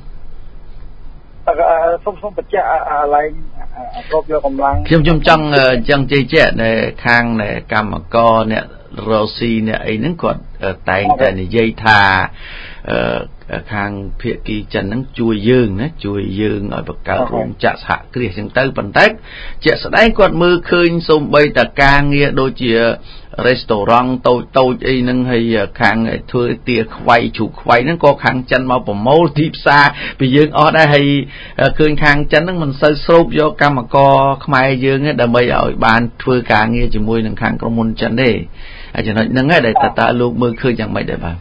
សូមបញ្ជាក់អាឡែងស្រូបយកកម្លាំងខ្ញុំចង់ចឹងជ័យជាក់ដែលខាងកម្មករអ្នករស់ស៊ីអ្នកអីហ្នឹងគាត់តែងតែនិយាយថាខាងភាគីចិនហ្នឹងជួយយើងណាជួយយើងឲ្យបង្កើតរោងចក្រសហគ្រាសចឹងទៅប៉ុន្តែជាក់ស្ដែងគាត់មើលឃើញសូម្បីតែការងារដូចជា restaurant តូចអីហ្នឹងហើយខាងធ្វើទាខ្វៃជ្រូកខ្វៃហ្នឹងក៏ខាងចិនមកប្រមូលទីផ្សារពីយើងអស់ដែរហើយឃើញខាងចិនហ្នឹងមិនសូវស្រូបយកកម្មករខ្មែរយើងទេដើម្បីឲ្យបានធ្វើការងារជាមួយនឹងខាងក្រុមហ៊ុនចិនទេហើយចំណុចហ្នឹងឯងដែលតើលោកមើលឃើញយ៉ាងម៉េចដែរបាទ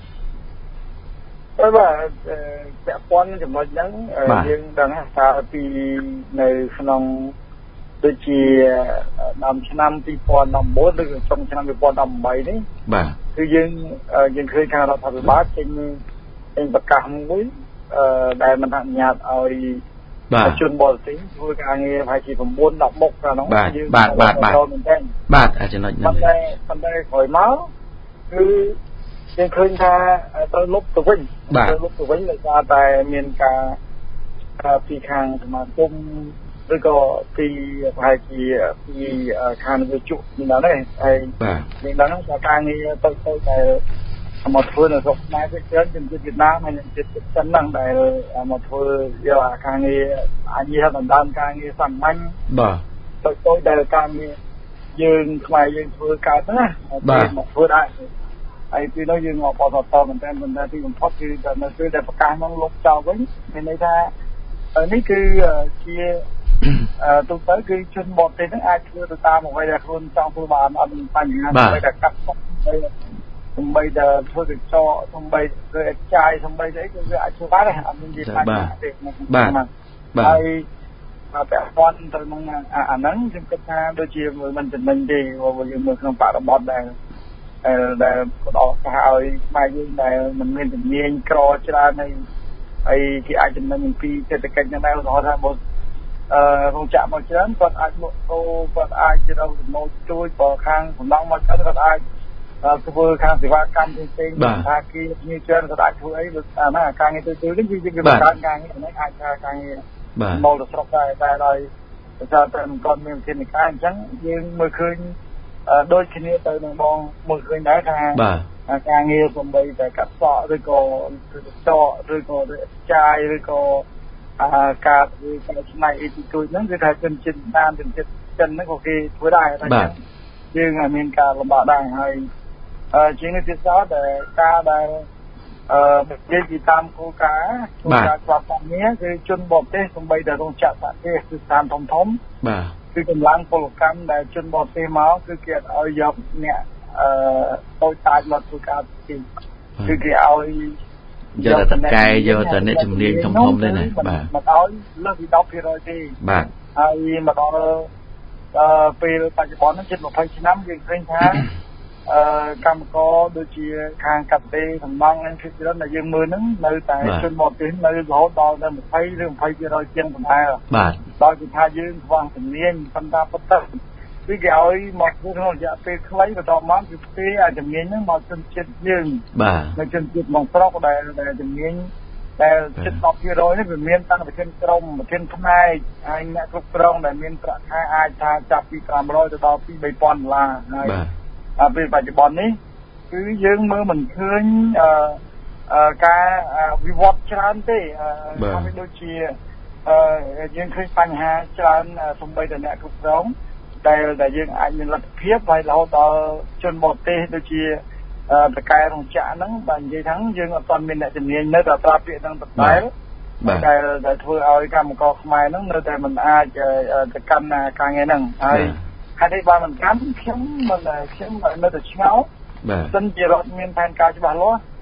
ពាក់ព័ន្ធចំណុចហ្នឹងយើងដឹងថាពីនៅក្នុងដូចជាដើមឆ្នាំ2019ឬចុងឆ្នាំ2018នេះបាទគឺយើងឃើញខាងរដ្ឋាភិបាលចេញប្រកាសមួយដែលមិនអនុញ្ញាតឲ្យជនបរទេសធ្វើការងារប្រហែលជា9-10មុខក្នុងយើងបាទចំណុចហ្នឹងប៉ុន្តែក្រោយមកគឺយើងឃើញថាត្រូវលុបទៅវិញដោយសារតែមានការពីខាងសមាគមឬក៏ពីប្រហែលជាពីខាងវិទ្យុនេះដែរហើយយើងដឹងថាការងារតូចៗដែលមកធ្វើនៅស្រុកខ្មែរវាច្រើនជាវៀតណាមហើយជាចិនហ្នឹងដែលមកធ្វើយកការងារអាចនិយាយថាដណ្ដើមការងារសាមញ្ញបាទតូចៗដែលការងារយើងខ្មែរយើងធ្វើកើតណាមកធ្វើដែរហើយពីនោះយើងមកបតតមែនតើទីបំផុតគឺនៅពេលដែលប្រកាសហ្នឹងលុបចោលវិញមានន័យថានេះគឺជាទូទៅគឺជនបរទេសហ្នឹងអាចធ្វើទៅតាមអ្វីដែលខ្លួនចង់ធ្វើបានអត់មានបញ្ហាអ្វីដែលកាត់ស្ម្បីតែធ្វើកញ្ចក់ស្ម្បីធ្វើចាយស្ម្បីតែអីគឺវាអាចធ្វើបានដែរអត់មានបញ្ហាទេបាទហើយពាក់ព័ន្ធទៅនឹងអាហ្នឹងខ្ញុំគិតថាដូចជាមិនចំណេញទេព្រោះយើងមើលក្នុងបរិបទដែលផ្ដល់ឱកាសឲ្យខ្មែរយើងដែលមិនមានជំនាញក្រច្រើនហើយគេអាចចំណេញពីសេដ្ឋកិច្ចហ្នឹងដែរឧទាហរណ៍ថាបើរោងចក្រមកច្រើនគាត់អាចលក់ដូរគាត់អាចជារកចំណូលជួយបើខាងសំណង់មកច្រើនគាត់អាចធ្វើខាងសេវាកម្មផ្សេងៗថាគេមានច្រើនគាត់អាចធ្វើអីអាណាការងារទៅនេះយើងបង្កើនការងារនេះអាចថាការងារមកទៅស្រុកតែដោយសារតែមិនគាត់មានវិធានការអញ្ចឹងយើងមើលឃើញដូចគ្នាទៅនឹងបងមើលឃើញដែរថាការងារសំបីតែកាត់សក់ឬក៏ចកឬក៏ចាយឬក៏ការធ្វើការឆ្នៃអីទីជួយហ្នឹងគឺថាជនជាតិតាមជនជាតិចិនហ្នឹងក៏គេធ្វើដែរតែយើងមានការលំបាកដែរហើយជាងនេះទៀតសោះតែការដែលនិយាយពីតាមគោលការណ៍ច្បាប់តាមនេះគឺជនបរទេសសំបីតែរោងចក្រសហគ្រាសគឺស្ថានធំបាទគឺកម្លាំងពលកម្មដែលជនបរទេសមកគឺគេឲ្យយកអ្នកតូចតាចមកធ្វើការទីគឺគេឲ្យយកតែកែយកតែអ្នកជំនាញធំៗទេណាបាទមកឲ្យលើសពី 10% ទេបាទហើយមកដល់ពេលបច្ចុប្បន្នជិត20ឆ្នាំយើងឃើញថាកម្មករដូចជាខាងកាត់ដេរសំណង់នឹងគឺច្រើនដែលយើងមើលហ្នឹងនៅតែជនបរទេសនៅរហូតដល់20ឬ20%ជាងប៉ុណ្ណាបាទដោយគឺថាយើងខ្វះជំនាញប៉ុន្តែប៉ុន្តែគឺគេឲ្យមកធ្វើក្នុងរយៈពេលខ្លីបន្តមកគឺផ្ទេរជំនាញហ្នឹងមកជនជាតិយើងបាទនៅជនជាតិមកស្រុកដែលជំនាញដែលជិត 10% នេះវាមានតាំងពីក្រុមប្រធានផ្នែកហើយអ្នកគ្រប់គ្រងដែលមានប្រាក់ខែអាចថាចាប់ពី500ទៅដល់ពី$3000ហើយពេលបច្ចុប្បន្ននេះគឺយើងមើលមិនឃើញការវិវត្តច្រើនទេថាវាដូចជាយើងឃើញបញ្ហាច្រើនសំបីតែអ្នកគ្រប់គ្រងដែលយើងអាចមានលទ្ធភាពហើយរហូតដល់ជនបរទេសដូចជាតកែរោងចក្រហ្នឹងបើនិយាយថាយើងអត់ទាន់មានអ្នកជំនាញនៅតែប្រើពាក្យហ្នឹងដដែលដែលធ្វើឲ្យកម្មករខ្មែរហ្នឹងនៅតែមិនអាចទៅកាន់ការងារហ្នឹងហើយហេតុអីបានមិនកាន់ខ្ញុំនៅតែឆ្ងល់សិនជារដ្ឋមានផែនការច្បាស់លាស់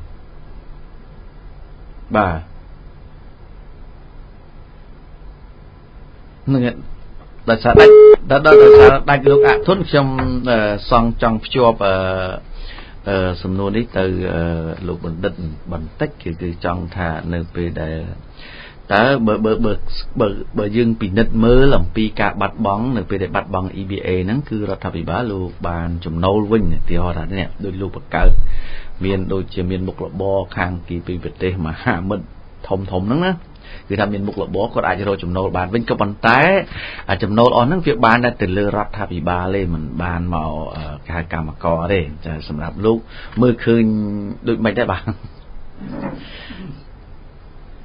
បាទនឹងដោយសារដាច់លោកអធុនខ្ញុំសង់ចង់ភ្ជាប់សំណួរនេះទៅលោកបណ្ឌិតបន្តិចគឺចង់ថានៅពេលដែលតើបើយើងពិនិត្យមើលអំពីការបាត់បង់នៅពេលដែលបាត់បង់ EBA ហ្នឹងគឺរដ្ឋាភិបាលលោកបានចំណូលវិញឧទាហរណ៍ថានេះដូចលោកបង្កើតមានដូចជាមានមុខរបរខាងពីប្រទេសមហាមិត្តធំហ្នឹងណាគឺថាមានមុខរបរគាត់អាចរកចំណូលបានវិញក៏ប៉ុន្តែចំណូលអស់ហ្នឹងវាបានតែទៅលើរដ្ឋាភិបាលទេមិនបានមកគេហៅកម្មករទេចាសម្រាប់លោកមើលឃើញដូចមិនដែរបាទ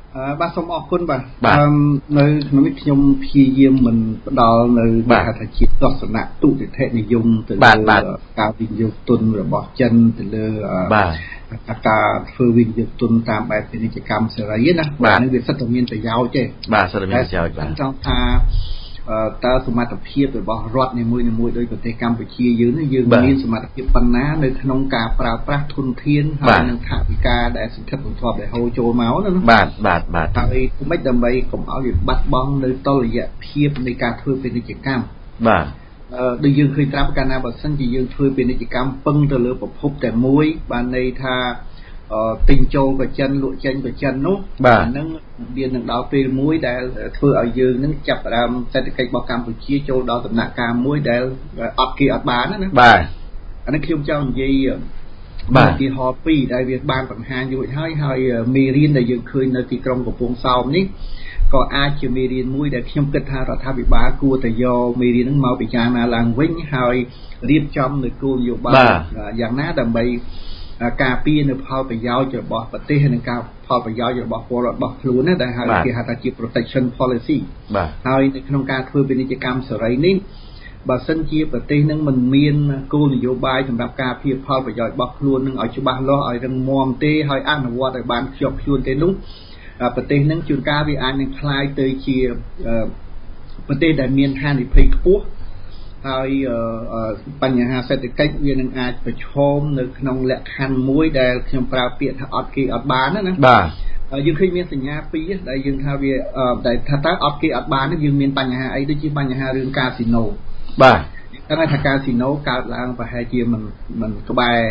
បាទសូមអរគុណបាទនៅក្នុងនេះខ្ញុំព្យាយាមមិនផ្ដល់នៅហៅថាជាទស្សនៈទុតិយនិយមទៅលើការវិនិយោគទុនរបស់ចិនទៅលើការធ្វើវិនិយោគទុនតាមបែបពាណិជ្ជកម្មសេរីណាបាទនេះវាសិតតែមានប្រយោជន៍ទេបាទសិតតែមានប្រយោជន៍បាទចង់ថាតើសមត្ថភាពរបស់រដ្ឋនីមួយៗដោយប្រទេសកម្ពុជាយើងនេះយើងមានសមត្ថភាពប៉ុណ្ណានៅក្នុងការប្រើប្រាស់ធនធានហើយនឹងថវិកាដែលសន្ធឹកសន្ធាប់ដែលហូរចូលមកណាបាទហើយមិនដើម្បីកុំឲ្យវាបាត់បង់នៅតុល្យភាពនៃការធ្វើពាណិជ្ជកម្មបាទដូចយើងឃើញត្រាប់កាលណាបើសិនជាយើងធ្វើពាណិជ្ជកម្មពឹងទៅលើប្រភពតែមួយបានន័យថាទិញចូលក៏ចិនលក់ចេញក៏ចិននោះហ្នឹងវានឹងដល់ពេលមួយដែលធ្វើឲ្យយើងនឹងចាប់ផ្ដើមសេដ្ឋកិច្ចរបស់កម្ពុជាចូលដល់ដំណាក់កាលមួយដែលអត់គេអត់បានណាបាទអានេះខ្ញុំចង់និយាយបាទទីហោ2ដែលវាបានបង្ហាញរួចហើយមេរៀនដែលយើងឃើញនៅទីក្រុងកំពង់សោមនេះក៏អាចជាមេរៀនមួយដែលខ្ញុំគិតថារដ្ឋាភិបាលគួរតែយកមេរៀនហ្នឹងមកពិចារណាឡើងវិញហើយរៀបចំនៅគោលនយោបាយយ៉ាងណាដើម្បីការពារនៅផលប្រយោជន៍របស់ប្រទេសនិងការផលប្រយោជន៍របស់ពលរដ្ឋរបស់ខ្លួនណាដែលគេហៅថាជា protection policy ហើយនៅក្នុងការធ្វើពាណិជ្ជកម្មសេរីនេះបើសិនជាប្រទេសនឹងមិនមានគោលនយោបាយសម្រាប់ការពារផលប្រយោជន៍របស់ខ្លួននឹងឲ្យច្បាស់លាស់ឲ្យរឹងមាំទេហើយអនុវត្តឲ្យបានខ្ជាប់ខ្ជួនទេនោះប្រទេសនឹងជួនកាលវាអាចនឹងคล้ายទៅជាប្រទេសដែលមានហានិភ័យខ្ពស់ហើយបញ្ហាសេដ្ឋកិច្ចវានឹងអាចប្រឈមនៅក្នុងលក្ខខណ្ឌមួយដែលខ្ញុំប្រើពាក្យថាអត់គេអត់បានណាបាទយើងឃើញមានសញ្ញាពីរដែលយើងថាវាដែលថាតើអត់គេអត់បានយើងមានបញ្ហាអីដូចជាបញ្ហារឿងកាស៊ីណូបាទតែថាកាស៊ីណូកើតឡើងប្រហែលជាមិនក្បែរ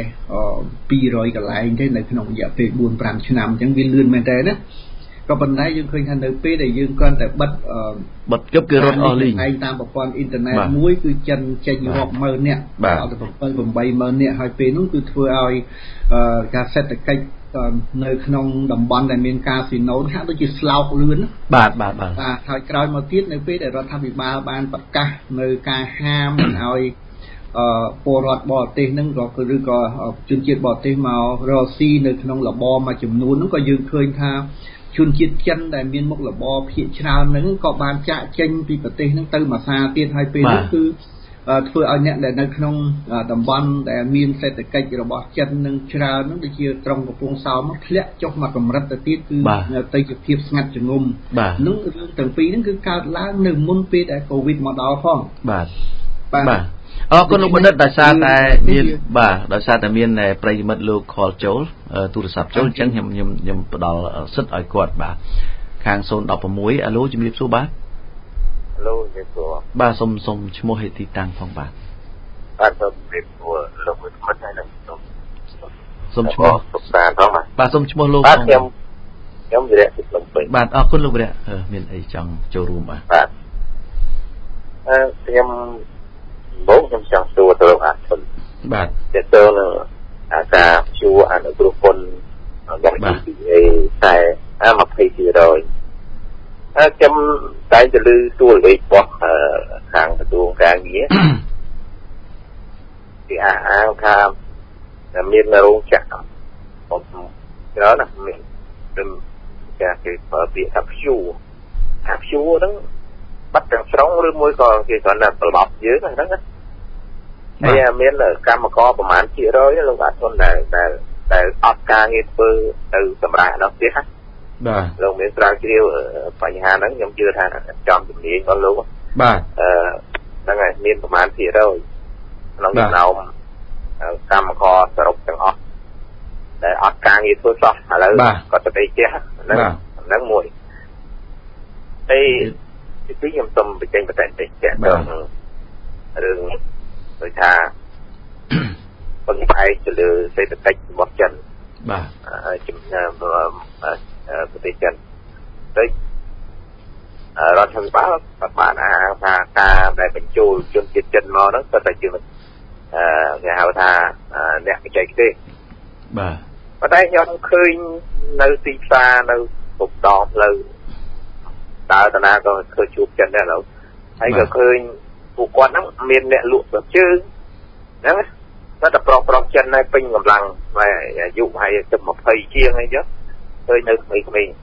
200កន្លែងទេនៅក្នុងរយៈពេល 4-5 ឆ្នាំអញ្ចឹងវាលឿនមែនតើណាក៏ប៉ុន្តែយើងឃើញថានៅពេលដែលយើងគ្រាន់តែបិទជប់គឺរត់អស់លីងតាមប្រព័ន្ធអ៊ីនធឺណិតមួយគឺចិនចេញរាប់ម៉ឺននាក់ដល់ទៅ 7-8 ម៉ឺននាក់ហើយពេលនោះគឺធ្វើឲ្យការសេដ្ឋកិច្ចនៅក្នុងតំបន់ដែលមានកាស៊ីណូហាក់ដូចជាស្លោកលឿនបាទហើយក្រោយមកទៀតនៅពេលដែលរដ្ឋាភិបាលបានប្រកាសនៅការហាមមិនឲ្យពលរដ្ឋបរទេសហ្នឹងក៏ឬក៏ជនជាតិបរទេសមករកស៊ីនៅក្នុងរបរមួយចំនួនហ្នឹងក៏យើងឃើញថាជនជាតិចិនដែលមានមុខរបរភាគច្រើនហ្នឹងក៏បានចាក់ចេញពីប្រទេសហ្នឹងទៅមួយសារទៀតហើយពេលនេះគឺធ្វើឲ្យអ្នកដែលនៅក្នុងតំបន់ដែលមានសេដ្ឋកិច្ចរបស់ចិននឹងច្រើនហ្នឹងដូចជាក្រុងកំពង់សោមធ្លាក់ចុះមកកម្រិតទៅទៀតគឺទៅជាភាពស្ងាត់ជ្ងំនឹងរឿងទាំងពីរហ្នឹងគឺកើតឡើងនៅមុនពេលដែលកូវីដមកដល់ផងបាទអរគុណលោកបណ្ឌិតដោយសារតែមានដោយសារតែមានប្រិយមិត្តលោកខលចូលទូរស័ព្ទចូលអញ្ចឹងខ្ញុំផ្ដល់សិទ្ធឲ្យគាត់បាទខាង016អាឡូជំរាបសួរបាទអាឡូជំរាបសួរបាទសូមឈ្មោះហេតុទីតាំងផងបាទសូមជំរាបសួរលោកមិត្តហើយនឹងសូមឈ្មោះសុខសាន្តផងបាទសូមឈ្មោះលោកផងខ្ញុំវិរៈពីភ្នំពេញបាទអរគុណលោកវិរៈមានអីចង់ចូលរួមបាទខ្ញុំខ្ញុំចង់សួរទៅលោកអាឈុនបាទតើតើនឹងអាការជួអនុគ្រោះពន្ធរបស់ EPA តែ20%ខ្ញុំតែទៅលើទួលលេខរបស់ខាងក្រសួងការងារគេអាងថាមានរោងចក្រច្រើនណាស់មានការគេប្រើពាក្យថាព្យួរហ្នឹងបាត់ទាំងស្រុងឬមួយក៏គេគ្រាន់តែប្រឡប់យើងហ្នឹងណាហើយមានកម្មករប្រមាណជា100លោកអាឈុនដែលអត់ការងារធ្វើទៅសម្រាប់ដល់ទៀតណាបាទលោកមានស្រាវជ្រាវបញ្ហាហ្នឹងខ្ញុំជឿថាចំជំនាញរបស់លោកបាទហ្នឹងហើយមានប្រមាណភាគរយក្នុងចំណោមកម្មករសរុបទាំងអស់ដែលអត់ការងារធ្វើសោះឥឡូវគាត់ទៅផ្ទះហ្នឹងមួយហើយទីខ្ញុំសូមបញ្ចេញបទតិចតទៅរឿងដូចថាបង្ហាញទៅលើសេដ្ឋកិច្ចរបស់ចិនបាទចំណាំប្រទេសចិនដូចរដ្ឋាភិបាលបានអាងថាការដែលបញ្ចូលជនជាតិចិនមកហ្នឹងគឺតែជាគេហៅថាអ្នកបច្ចេកទេសបាទប៉ុន្តែខ្ញុំឃើញនៅទីផ្សារនៅគ្រប់ដងផ្លូវដើរតាណាក៏ឃើញជួបចិនដែរឥឡូវហើយក៏ឃើញពួកគាត់ហ្នឹងមានអ្នកលក់ស្បែកជើងហ្នឹងតែប្រុសចិនហើយពេញកម្លាំងអាយុហើយទៅ20ជាងអីចឹងឃើញនៅក្មេងៗ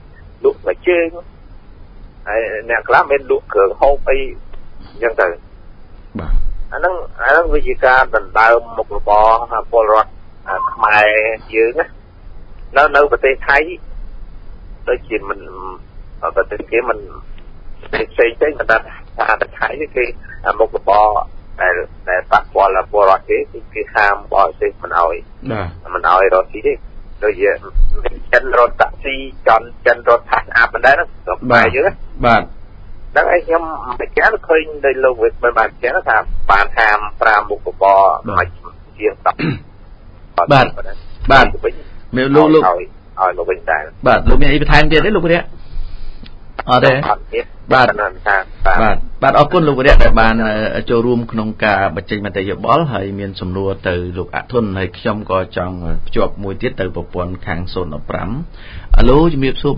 lụa phải chơi nè class bên lụa cửa hộp ấy dân từ anh đang vì ca đần đào một bò polrot mài dưỡng á nó nơi mà tôi thấy đôi khi mình ở bên kia mình xây chế người ta thấy cái một bò này bắt bò là polrot cái ham bò xây mình hỏi rồi thì rồi giờ chân rồi taxi chân rồi thắt áp bên đấy nó mài dưỡng á đó ấy nhưng mà chén nó khơi đây lâu việc bên bạn chén nó tham bàn ham pra một bò mạch riêng tập bạn nếu lúc hỏi một bình đại bạn lúc này phải thay tiền đấy lúc đấy ở đây bạn ở quân lúc đấy để bạn cho roomក្នុងការបញ្ចេញមតិយោបល់ហើយមានសំណួរទៅលោកអធុនហើយខ្ញុំក៏ចង់ភ្ជាប់មួយទៀតទៅប្រព័ន្ធខាង015អាឡូជំរាបសួរ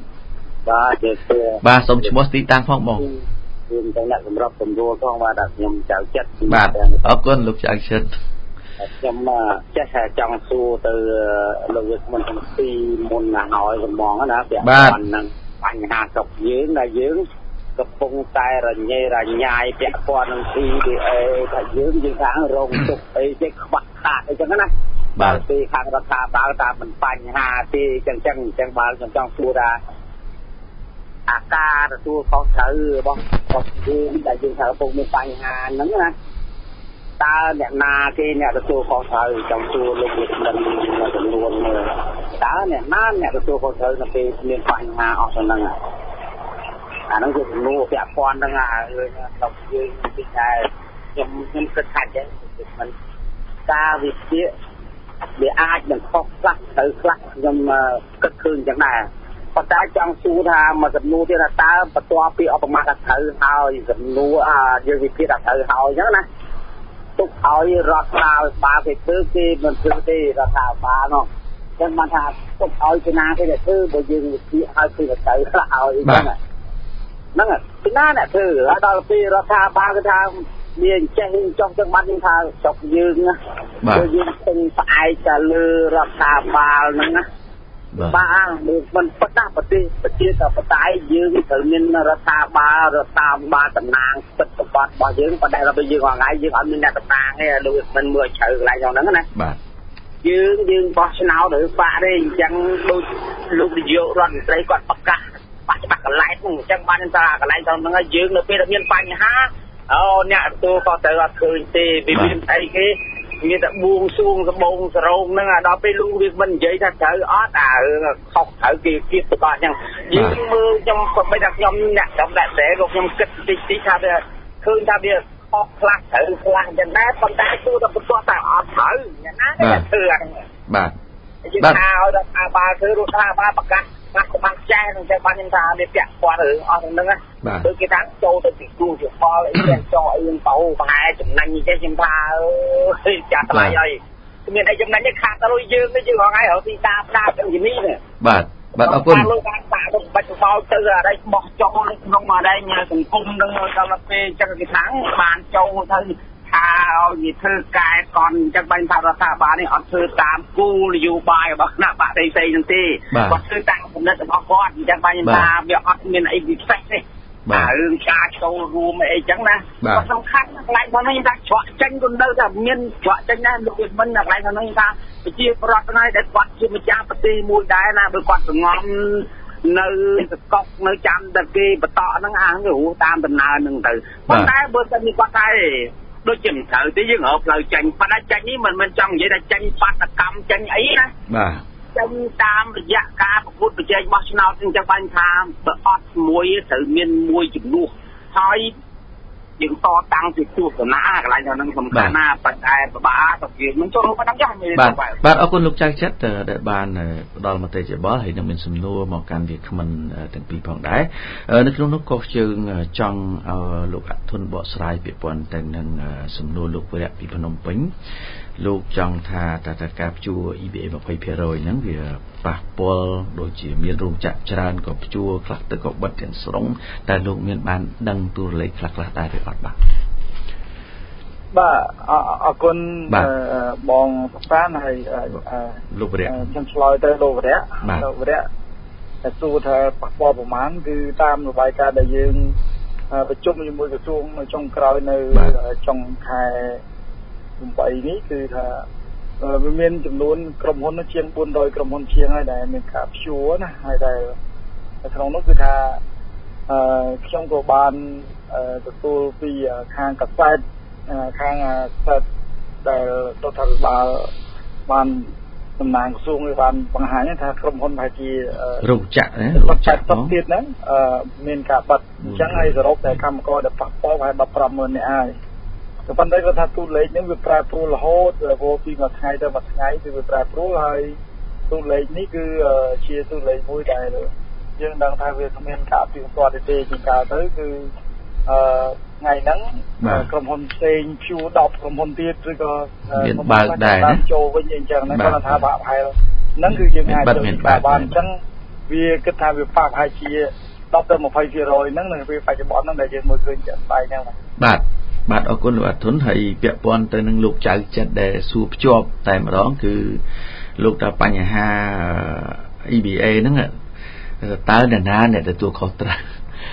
បាទសូមឈ្មោះទីតាំងផងបងខ្ញុំតែអ្នកសម្រាប់សម្រួលផងបាទខ្ញុំចៅចិត្តបាទអរគុណលោកចៅចិត្តខ្ញុំចេះចង់សួរទៅលោកវិស្មន្ត្រីពីមុនណាហើយកំងណាពាក់ព័ន្ធនឹងបញ្ហាស្រុកយើងដែលយើងកំពុងតែរញ៉េរញ៉ាយពាក់ព័ន្ធនឹង PDA ថាយើងខាងរងទុកអីចេះខ្វះខាតអីចឹងណាបាទពីខាងរដ្ឋាភិបាលតាមមិនបញ្ហាទេចឹងបាទខ្ញុំចង់សួរថាអាការទទួលខុសត្រូវរបស់យើងដែលយើងថាកំពុងមានបញ្ហាហ្នឹងណាតើអ្នកណាគេអ្នកទទួលខុសត្រូវចង់សួរលោកវិទ្យាចំនួនមើលតើអ្នកណាអ្នកទទួលខុសត្រូវនៅពេលមានបញ្ហាអស់ទៅហ្នឹងអាហ្នឹងគឺសំណួរពាក់ព័ន្ធហ្នឹងដល់យើងពីតែខ្ញុំគិតថាចឹងមិនការវិភាគវាអាចនឹងខុសខ្លះទៅខ្លះខ្ញុំគិតឃើញចឹងដែរប៉ុន្តែចង់សួរថាមកសំណួរទៀតថាតើបន្ទាប់ពីអបមាថាត្រូវហើយសំណួរយើងវិភាគថាត្រូវហើយចឹងណាទុកឲ្យរដ្ឋាភិបាលគេធ្វើគេមិនធ្វើទេរដ្ឋាភិបាលនោះចឹងបានថាទុកឲ្យពីណាគេធ្វើបើយើងវិភាគឲ្យគឺត្រូវហើយចឹងហ្នឹងពីណាអ្នកធ្វើដល់ពីរដ្ឋាភិបាលគេថាមានចេះចង់ចឹងបានយើងថាស្រុកយើងណាគឺយើងស្ទឹងផ្អែកទៅលើរដ្ឋាភិបាលហ្នឹងណាបាទមិនប៉ុន្តែប្រទេសប្រជាធិបតេយ្យយើងត្រូវមានរដ្ឋាភិបាលតំណាងពិតប្រាកដរបស់យើងប៉ុន្តែដល់យើងថ្ងៃយើងអត់មានអ្នកតំណាងទេលោកមិនមើលជ្រៅកន្លែងហ្នឹងណាបាទយើងបោះឆ្នោតឬបាក់ទេអញ្ចឹងដូចលោកនាយករដ្ឋមន្ត្រីគាត់ប្រកាសបាក់ច្បាស់កន្លែងហ្នឹងអញ្ចឹងបានថាកន្លែងហ្នឹងយើងនៅពេលដែលមានបញ្ហាអ្នកទទួលក៏ត្រូវអត់ឃើញទេវាមានអីគេមានតែបួងសួងសបងសរោងហ្នឹងដល់ពេលលោកវាមិននិយាយថាត្រូវអត់ខុសត្រូវគេគៀបទៅអត់អញ្ចឹងយើងមើលខ្ញុំក៏បីថាខ្ញុំអ្នកចាំតែខ្ញុំគិតតិចថាវាឃើញថាវាខុសខ្លះត្រូវខ្លះអញ្ចឹងដែរប៉ុន្តែទូទៅបន្ទាប់តែអត់ត្រូវអ្នកណាដែលធ្វើអាហ្នឹងបាទយើងថាឲ្យរដ្ឋាភិបាលធ្វើរដ្ឋាភិបាលប្រកាសច្បាស់ចាស់នឹងតែបានខ្ញុំថាវាពាក់ព័ន្ធរឿងអស់ហ្នឹងណាដូចគេថាចូលទៅពីគូជាផលអីទាំងចោអីទៅប្រហែលចំណេញអីចេះខ្ញុំថាអើយចាស់ថ្លៃហើយមានអីចំណេញទេខាតទៅយើងហ្នឹងយើងរងហើយរកទីតាផ្ដាប់ជំនាញនេះបាទអរគុណលោកបានបាក់ទៅបាច់បោទៅអីបោះចោលក្នុងមកដែរសង្គមនឹងដល់ពេលចឹងគេថាបានចូលទៅថាឲ្យវាធ្វើកែកនចឹងបានថារដ្ឋាភិបាលនេះអត់ធ្វើតាមគោលនយោបាយរបស់គណៈបកផ្សេងហ្នឹងទេគាត់ធ្វើតាមគំនិតរបស់គាត់អញ្ចឹងបានថាវាអត់មានអីពិសេសទេរឿងការចូលរួមអីចឹងណាគាត់សំខាន់កន្លែងហ្នឹងខ្ញុំថាច្រកចេញក៏នៅតែមានច្រកចេញដែរលោកវិមិនកន្លែងហ្នឹងថាប្រជាប្រដ្ឋហ្នឹងដែលគាត់ជាម្ចាស់ប្រទេសមួយដែរណាបើគាត់សងំនៅសកុកនៅចាំតែគេបន្តហ្នឹងអាហ្នឹងរស់តាមដំណើរហ្នឹងទៅប៉ុន្តែបើតែមានគាត់ថាដូចជាមិនត្រូវទេយើងរកផ្លូវចេញប៉ុន្តែចេញនេះមិនមែនចង់និយាយថាចេញបាតកម្មចេញអីណាបាទចេញតាមរយៈការប្រកួតប្រជែងបោះឆ្នោតអញ្ចឹងបានថាបើអត់មួយត្រូវមានមួយចំនួនហើយយើងតតាំងពីទស្សនាកន្លែងហ្នឹងសំខាន់ណាប៉ុន្តែប្របាទៅយើងមិនចូលរួមបានយ៉ាងនេះបាទអរគុណលោកចៅចិត្តដែលបានផ្ដល់មតិយោបល់ហើយនឹងមានសំណួរមកកាន់វាគ្មិនទាំងពីរផងដែរនៅក្នុងនោះក៏យើងចង់ឲ្យលោកអធុនបកស្រាយពាក្យព័ន្ធទៅនឹងសំណួរលោកវរៈពីភ្នំពេញលោកចង់ថាតើការព្យួរ EBA 20% ហ្នឹងវាប៉ះពាល់ដូចជាមានរោងចក្រច្រើនក៏ព្យួរខ្លះទៅក៏បិទទាំងស្រុងតែលោកមានបានដឹងទូរលេខខ្លះៗដែរឬអត់បាទអរគុណបងសានហើយលោកវរៈខ្ញុំឆ្លើយទៅលោកវរៈแต่สู้ถ้าปักปอประมาณคือตามรายการได้ยืนประชุมอยู่มือกระทรวงจงกรอยในจงคายใบนี้คือถ้าเมียนจำนวนกรมพลเชียงบุญโดยกรมพลเชียงให้ได้เมียนขับชัวนะให้ได้แต่ทางนั้นคือถ้าช่องตัวบานตัวปีข้างกับไซด์ข้างแต่ตัวทางบานตำนานกระทรวงบานปัญหาเนี่ยถ้ากรมพลภายที่รูปจักรนะรูปจักรตัดติดนะเมียนกับบัดจังไอ้สรบแต่คำก็เดี๋ยวปักป้อให้บัดประเมินเนี่ยไอ้แต่ปัจจัยก็ถ้าตู้เล็กนี่วิปรายปรูละโหดพอปีมาไงแต่มาไงคือวิปรายปรูให้ตู้เล็กนี่คือเชียร์ตู้เล็กมวยได้เลยยังดังทางเวทเมียนกับปีก่อนเตะจีการtớiคือไงนั้นกรมพลเซงผิวดอกกรมพลตีหรือก็บาได้นะโจวิญญาณจังนั้นก็ท้าบาภัยนั่นคือยังไงจะบานจังวิกฤตทางวิปากให้เชียร์ดอกเตอร์มาไฟฟีโรยนั่นเลยไปจะบอกนั่นได้ยังมือคืนจะไปยังไงบาดออกคนว่าทุนให้เปียปอนแต่นึงลูกใจจัดได้สูบจบแต่มาร้องคือลูกตาปัญหาEBA นั่นแหละตาเนี่ยนะเนี่ยแต่ตัวเขาตรา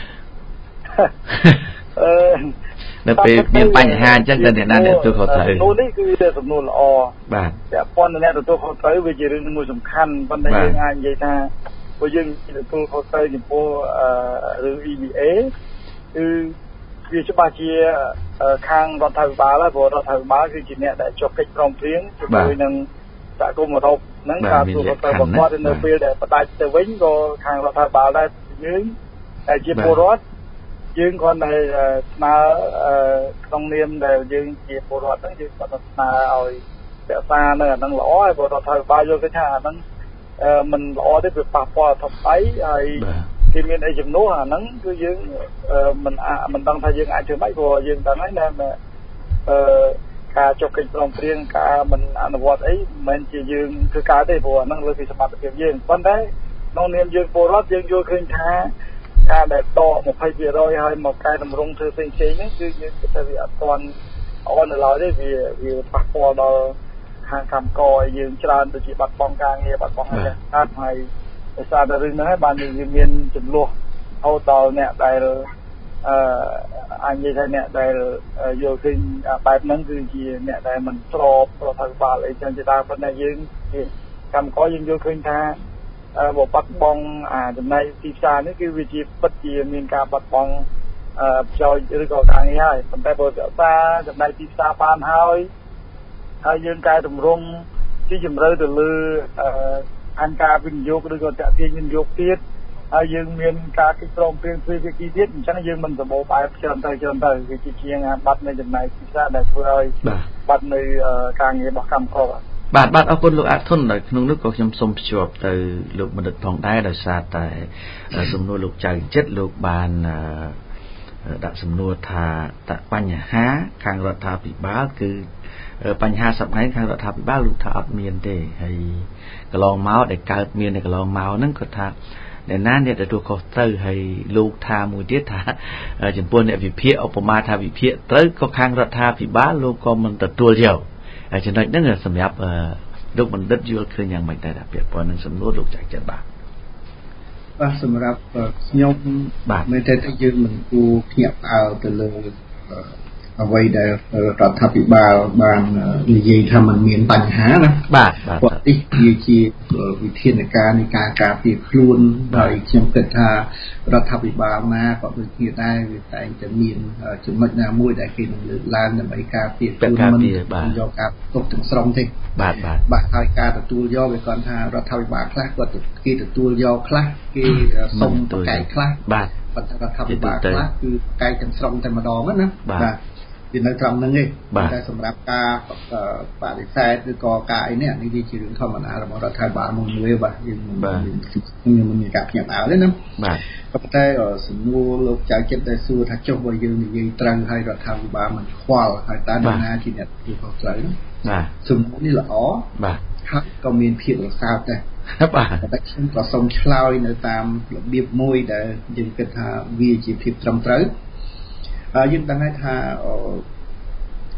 แล้วไปเมียนปัญหาจังแต่เนี่ยนะเนี่ยตัวเขาตราโน่นนี่คือสำนวนละอบาดแต่ปอนเนี่ยตัวเขาตราวิจิตรมือสำคัญปัญหางานใหญ่ท่าพอยังตัวเขาตราที่พอหรือ EBA คือวิชาบาชีข้างรัฐบาลและบรัฐบาลคือจีเนี่ยได้จบกิจกรรมเพียงโดยนั่งจากกรมรบนั่งการตัวเขาบอกว่าในปีได้ประดาจะวิ่งก็ข้างรัฐบาลได้ยืนแต่จีโปรดยืนคนในมาต้องเนียมได้ยืนจีโปรดนั่งยืนปัตตาเอาแต่ซาเนี่ยนั่งล้อบรัฐบาลโยกชานั่งมันล้อได้ไปปะปอทำไปไอ้ที่มีไอ้จำนวนนั้นคือยังมันต้องทำยังไงถึงไม่พอยังตอนนั้นเนี่ยการจบกิจกรรมเรียนการมันอนุวัตไอ้มันจะยังคือการได้พอนั่งเลยที่สมัครเพียงยังวันได้น้องเนียมยังโปรดยังโยขึ้นช้าการแบบต่อmột haiปีrồi hay một cáiทำรงเธอเป็นเช่นนี้คือยังจะวิอัตอนเอาวันเราได้วิปักพอเราทางคำกอยยังจานตัวจีบัดปองกลางเงี้ยบัดปองอะไรท่านให้แต่ซาดารึงนะให้บ้านยังมีจุดลัวเอาต่อเนี่ยได้อันนี้ท่านเนี่ยได้โยขึ้นแบบนั้นคือจีเนี่ยได้มันตรอบเราทางบ้านเลยจันจิตาคนไหนยังคำกอยยังโยขึ้นท่าบอกปัดบองจำในทีซานี่คือวิธีปัจจัยมีการปัดบองจอยหรือก่อการง่ายคนแต่บอกเจ้าตาจำในทีซาปานหายยังกายตรงรงที่จำเลยตัวลืออันการวิญญาณหรือก็จะเพียงวิญญาณติดยังมีการกิจกรรมเพียงเพื่อกิจติดฉันยังมันสมบูรณ์ไปเชิญไปวิธีเชียงบัดในจำในทีซาได้เพื่อบัดในการเงินบักคำข้อบาดเอาคนลูกอัดทุนเลยนุ่งนึกก็ยังสมจบแต่ลูกมันทองได้โดยซาแต่สมนวนลูกใจเจ็ดลูกบานดักสมนวนทาแต่ปัญหาทางรัฐาภิบาลคือปัญหาสัมพันธ์ทางรัฐาภิบาลลูกทาอัดเมียนเดให้กลองเมาส์ได้การเมียนในกลองเมาส์นั่นก็ทาในนั้นเนี่ยแต่ตัวเขาเตอร์ให้ลูกทามูเดียทาจนปนเนี่ยวิเพียเอาประมาทาวิเพียเตอร์ก็ทางรัฐาภิบาลลูกก็มันตัดตัวเดียวฉะนั้นนั่นคือสำหรับลูกมันดัดยุ่งคืออย่างไม่ได้ดับเบิลพอนั้นสำนวนลูกจากจันบาสำหรับยมไม่ได้ที่ยืนมันกูเทียบเอาแต่เลยเอาไว้ได้รัฐภิบาลบางยี่ทำมันมีปัญหานะปกติยี่วิธีในการเปลี่ยนคลุนโดยเชื่อมกับรัฐภิบาลมาก็เป็นที่ได้แต่จะมีจุดมัดนามวยได้กินหรือลานในบริการเปลี่ยนคลุนมันยอการตกถึงสองทีบาทายการตัวย่อไปก่อนทางรัฐภิบาลคลาสก็กี่ตัวย่อคลาสกี่ส่งตัวไก่คลาสปัจจุบันรัฐภิบาลคลาสคือไก่จังสองแต่มาดองนะที่ในครั้งนั้นเองแต่สำหรับการปฏิเสธหรือก่อการเนี่ยนี่ที่ชื่อธรรมนาเราบอกรัฐบาลมุ่งเว้ยบ่ยังมันมีการเปลี่ยนแปลงเลยนะก็แต่สมนุโลกใจเจ็บได้สู้ถ้าจบว่ายังตรังให้รัฐบาลมันควาลให้ตาหน้าที่เนี่ยที่เขาใจนะสมมุตินี่แหละครับก็มีเพียงทราบแต่ฉันก็ส่งคลาวในตามระเบียบมวยแต่ยังเป็นทางวิจิตรตรำตรึยังตั้งให้ทา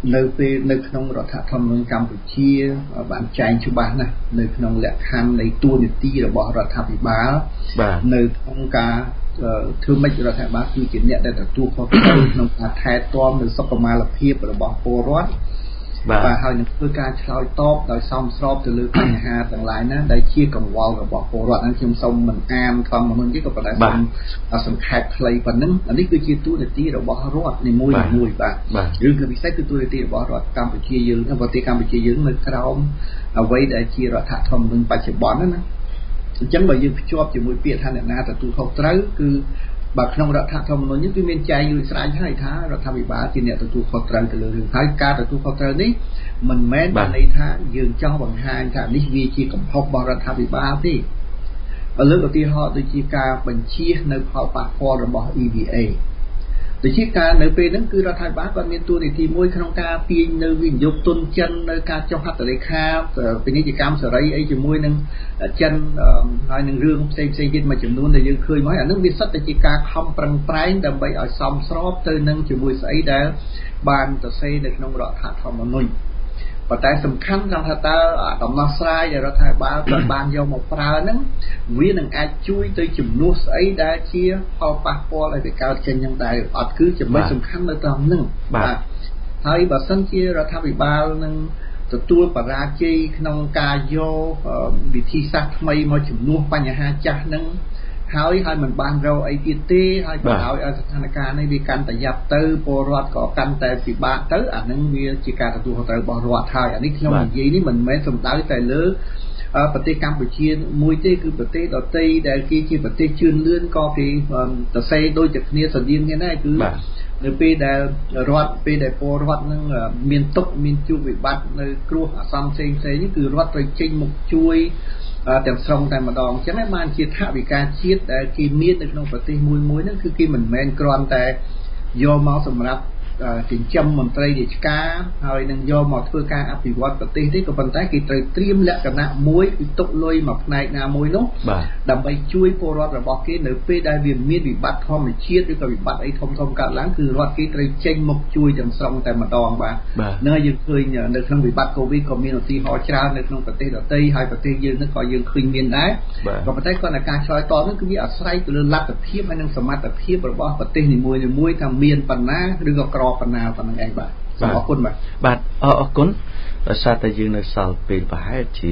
នៅពេលនៅក្នុងរដ្ឋធម្មនុញ្ញកម្ពុជាបានចែងច្បាស់ណាស់នៅក្នុងលក្ខខណ្ឌនៃតួនាទីរបស់រដ្ឋាភិបាលនៅក្នុងការធ្វើម៉េចរដ្ឋាភិបាលគឺជាអ្នកដែលទទួលខុសត្រូវក្នុងការថែទាំនៅសុខុមាលភាពរបស់ពលរដ្ឋបាទហើយនឹងធ្វើការឆ្លើយតបដោយសមស្របទៅលើបញ្ហាទាំងឡាយណាដែលជាកង្វល់របស់ពលរដ្ឋហ្នឹងខ្ញុំសូមមិនអានធម្មមនុស្សទេក៏ប៉ុន្តែសូមសង្ខេបខ្លីប៉ុណ្ណឹងនេះគឺជាតួនាទីរបស់រដ្ឋនីមួយៗបាទឬក៏ពិសេសគឺតួនាទីរបស់រដ្ឋកម្ពុជាយើងប្រទេសកម្ពុជាយើងនៅក្រោមអ្វីដែលជារដ្ឋធម្មនុញ្ញបច្ចុប្បន្នណាអញ្ចឹងបើយើងភ្ជាប់ជាមួយពាក្យថាអ្នកណាទទួលខុសត្រូវគឺបើក្នុងរដ្ឋធម្មនុញ្ញនេះគឺមានចែងរួចស្រេចហើយថារដ្ឋាភិបាលជាអ្នកទទួលខុសត្រូវទៅលើរឿងហើយការទទួលខុសត្រូវនេះមិនមែនបានន័យថាយើងចង់បង្ហាញថានេះវាជាកំហុសរបស់រដ្ឋាភិបាលទេបើលើកឧទាហរណ៍ដូចជាការបញ្ជៀសនៅផលប៉ះពាល់របស់ EVA ដូចជាការនៅពេលហ្នឹងគឺរដ្ឋាភិបាលគាត់មានតួនាទីមួយក្នុងការទាញនៅវិនិយោគទុនចិននៅការចុះហត្ថលេខាពាណិជ្ជកម្មសេរីអីជាមួយនឹងចិនហើយនឹងរឿងផ្សេងៗទៀតមួយចំនួនដែលយើងឃើញមកអានឹងវាសិតតែជាការខំប្រឹងប្រែងដើម្បីឲ្យសមស្របទៅនឹងជាមួយស្អីដែលបានសរសេរនៅក្នុងរដ្ឋធម្មនុញ្ញប៉ុន្តែសំខាន់ត្រង់ថាតើដំណោះស្រាយដែលរដ្ឋាភិបាលបានយកមកប្រើហ្នឹងវានឹងអាចជួយទៅជំនួសស្អីដែលជាផលប៉ះពាល់ឲ្យវាកើតចេញយ៉ាងដែរអត់គឺចំណុចសំខាន់នៅត្រង់ហ្នឹងបាទហើយបើសិនជារដ្ឋាភិបាលនឹងទទួលបរាជ័យក្នុងការយកវិធីសាស្ត្រថ្មីមកជំនួសបញ្ហាចាស់ហ្នឹងហើយមិនបានរកអីទៀតទេហើយបើឲ្យស្ថានភាពនេះវាកាន់តែយ៉ាប់ទៅពលរដ្ឋក៏កាន់តែពិបាកទៅអានឹងវាជាការទទួលខុសត្រូវរបស់រដ្ឋហើយអានេះខ្ញុំនិយាយនេះមិនមែនសំដៅតែលើប្រទេសកម្ពុជាមួយទេគឺប្រទេសដទៃដែលគេជាប្រទេសជឿនលឿនក៏គេសរសេរដូចតែគ្នាស្រដៀងគ្នាដែរគឺនៅពេលដែលរដ្ឋពេលដែលពលរដ្ឋនឹងមានទុក្ខមានជួបវិបត្តិនៅគ្រោះអាសន្នផ្សេងៗនេះគឺរដ្ឋត្រូវចេញមុខជួយទាំងស្រុងតែម្ដងអញ្ចឹងបានជាថវិកាជាតិដែលគេមាននៅក្នុងប្រទេសមួយហ្នឹងគឺគេមិនមែនគ្រាន់តែយកមកសម្រាប់ចិញ្ចឹមមន្ត្រីរាជការហើយនឹងយកមកធ្វើការអភិវឌ្ឍប្រទេសទេក៏ប៉ុន្តែគេត្រូវត្រៀមលក្ខណៈមួយគឺទុកលុយមកផ្នែកណាមួយនោះដើម្បីជួយពលរដ្ឋរបស់គេនៅពេលដែលវាមានវិបត្តិធម្មជាតិឬក៏វិបត្តិអីធំកើតឡើងគឺរដ្ឋគេត្រូវចេញមកជួយទាំងស្រុងតែម្ដងបាទនឹងយើងឃើញនៅក្នុងវិបត្តិ COVID ក៏មានឧទាហរណ៍ច្រើននៅក្នុងប្រទេសដទៃហើយប្រទេសយើងនឹងក៏យើងឃើញមានដែរក៏ប៉ុន្តែគាត់តែការឆ្លើយតបនោះគឺវាអាស្រ័យទៅលើលទ្ធភាពហើយនិងសមត្ថភាពរបស់ប្រទេសនីមួយៗថាមានប៉ុណ្ណាឬក៏ក្រប៉ុណ្ណាប៉ុណ្្នឹងឯងបាទសូមអរគុណបាទអរគុណដោយសារតែយើងនៅសល់ពេលប្រហែលជា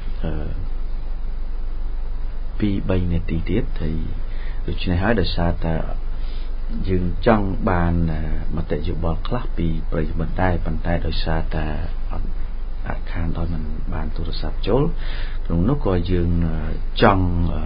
2-3នាទីទៀតហើយដូច្នេះហើយដោយសារតែយើងចង់បានមតិយោបល់ខ្លះពីប្រិយមិត្តដែរប៉ុន្តែដោយសារតែអត់ខានដោយមិនបានទូរស័ព្ទចូលក្នុងនោះក៏យើងចង់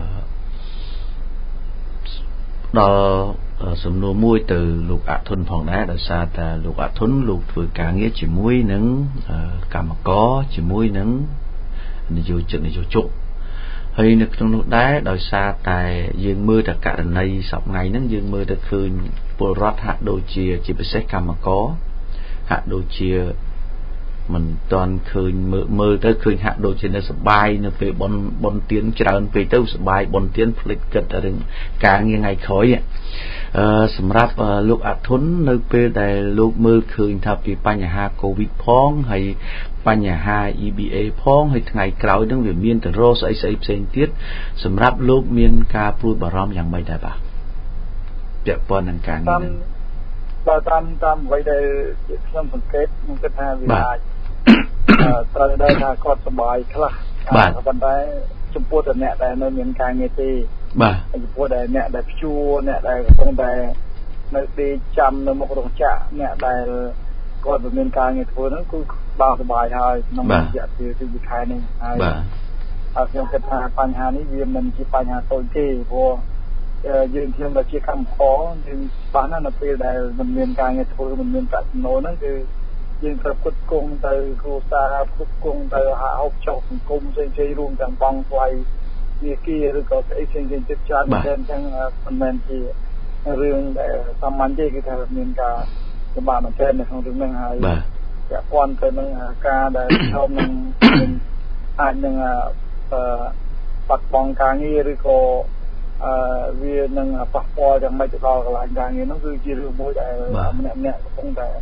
ដល់សំណួរមួយទៅលោកអធុនផងដែរដោយសារតែលោកអធុនលោកធ្វើការងារជាមួយនឹងកម្មករជាមួយនឹងនយោជកហើយនៅក្នុងនោះដែរដោយសារតែយើងមើលតែករណីសប្តាហ៍ហ្នឹងយើងមើលទៅឃើញពលរដ្ឋហាក់ដូចជាពិសេសកម្មករហាក់ដូចជាមិនទាន់ឃើញមើលទៅឃើញហាក់ដូចជានៅសុបាយនៅពេលបនទៀនច្រើនពេកទៅសុបាយបនទៀនភ្លេចគិតរឿងការងារថ្ងៃក្រោយសម្រាប់លោកអធុននៅពេលដែលលោកមើលឃើញថាពីបញ្ហា COVID ផងហើយបញ្ហា EBA ផងហើយថ្ងៃក្រោយនឹងវាមានទៅរកស្អីផ្សេងទៀតសម្រាប់លោកមានការព្រួយបារម្ភយ៉ាងម៉េចដែរបាទពាក់ព័ន្ធនឹងការងារនេះបើតាមអ្វីដែលខ្ញុំសង្កេតខ្ញុំគិតថាវាអាចត្រូវដែរថាគាត់សុបាយខ្លះប៉ុន្តែចំពោះតែអ្នកដែលនៅមានការងារទេបាទចំពោះតែអ្នកដែលព្យួរអ្នកដែលកំពុងតែនៅទីចាំនៅមុខរោងចក្រអ្នកដែលគាត់មានការងារធ្វើហ្នឹងគឺបានសុបាយហើយក្នុងរយៈពេល2ខែនេះហើយខ្ញុំគិតថាបញ្ហានេះវាមិនជាបញ្ហាតូចទេព្រោះយើងខ្ញុំដែលជាកម្មករយើងបានណានៅពេលដែលមិនមានការងារធ្វើមិនមានប្រាក់ចំណូលហ្នឹងគឺយើងត្រូវផ្គត់ផ្គង់ទៅគ្រួសារផ្គត់ផ្គង់ទៅហាក់ហូបចុកសង្គមផ្សេងៗរួមទាំងបង់ថ្លៃវាគីឬក៏ស្អីផ្សេងៗទៀតច្រើនមែនអញ្ចឹងមិនមែនជារឿងដែលសាមញ្ញទេគឺថាមានការលំបាកមែនទែននៅក្នុងរឿងហ្នឹងហើយពាក់ព័ន្ធទៅនឹងការដែលធំនឹងអាចនឹងបាត់បង់ការងារឬក៏វានឹងប៉ះពាល់យ៉ាងម៉េចទៅដល់កន្លែងការងារនោះគឺជារឿងមួយដែលម្នាក់កំពុងតែ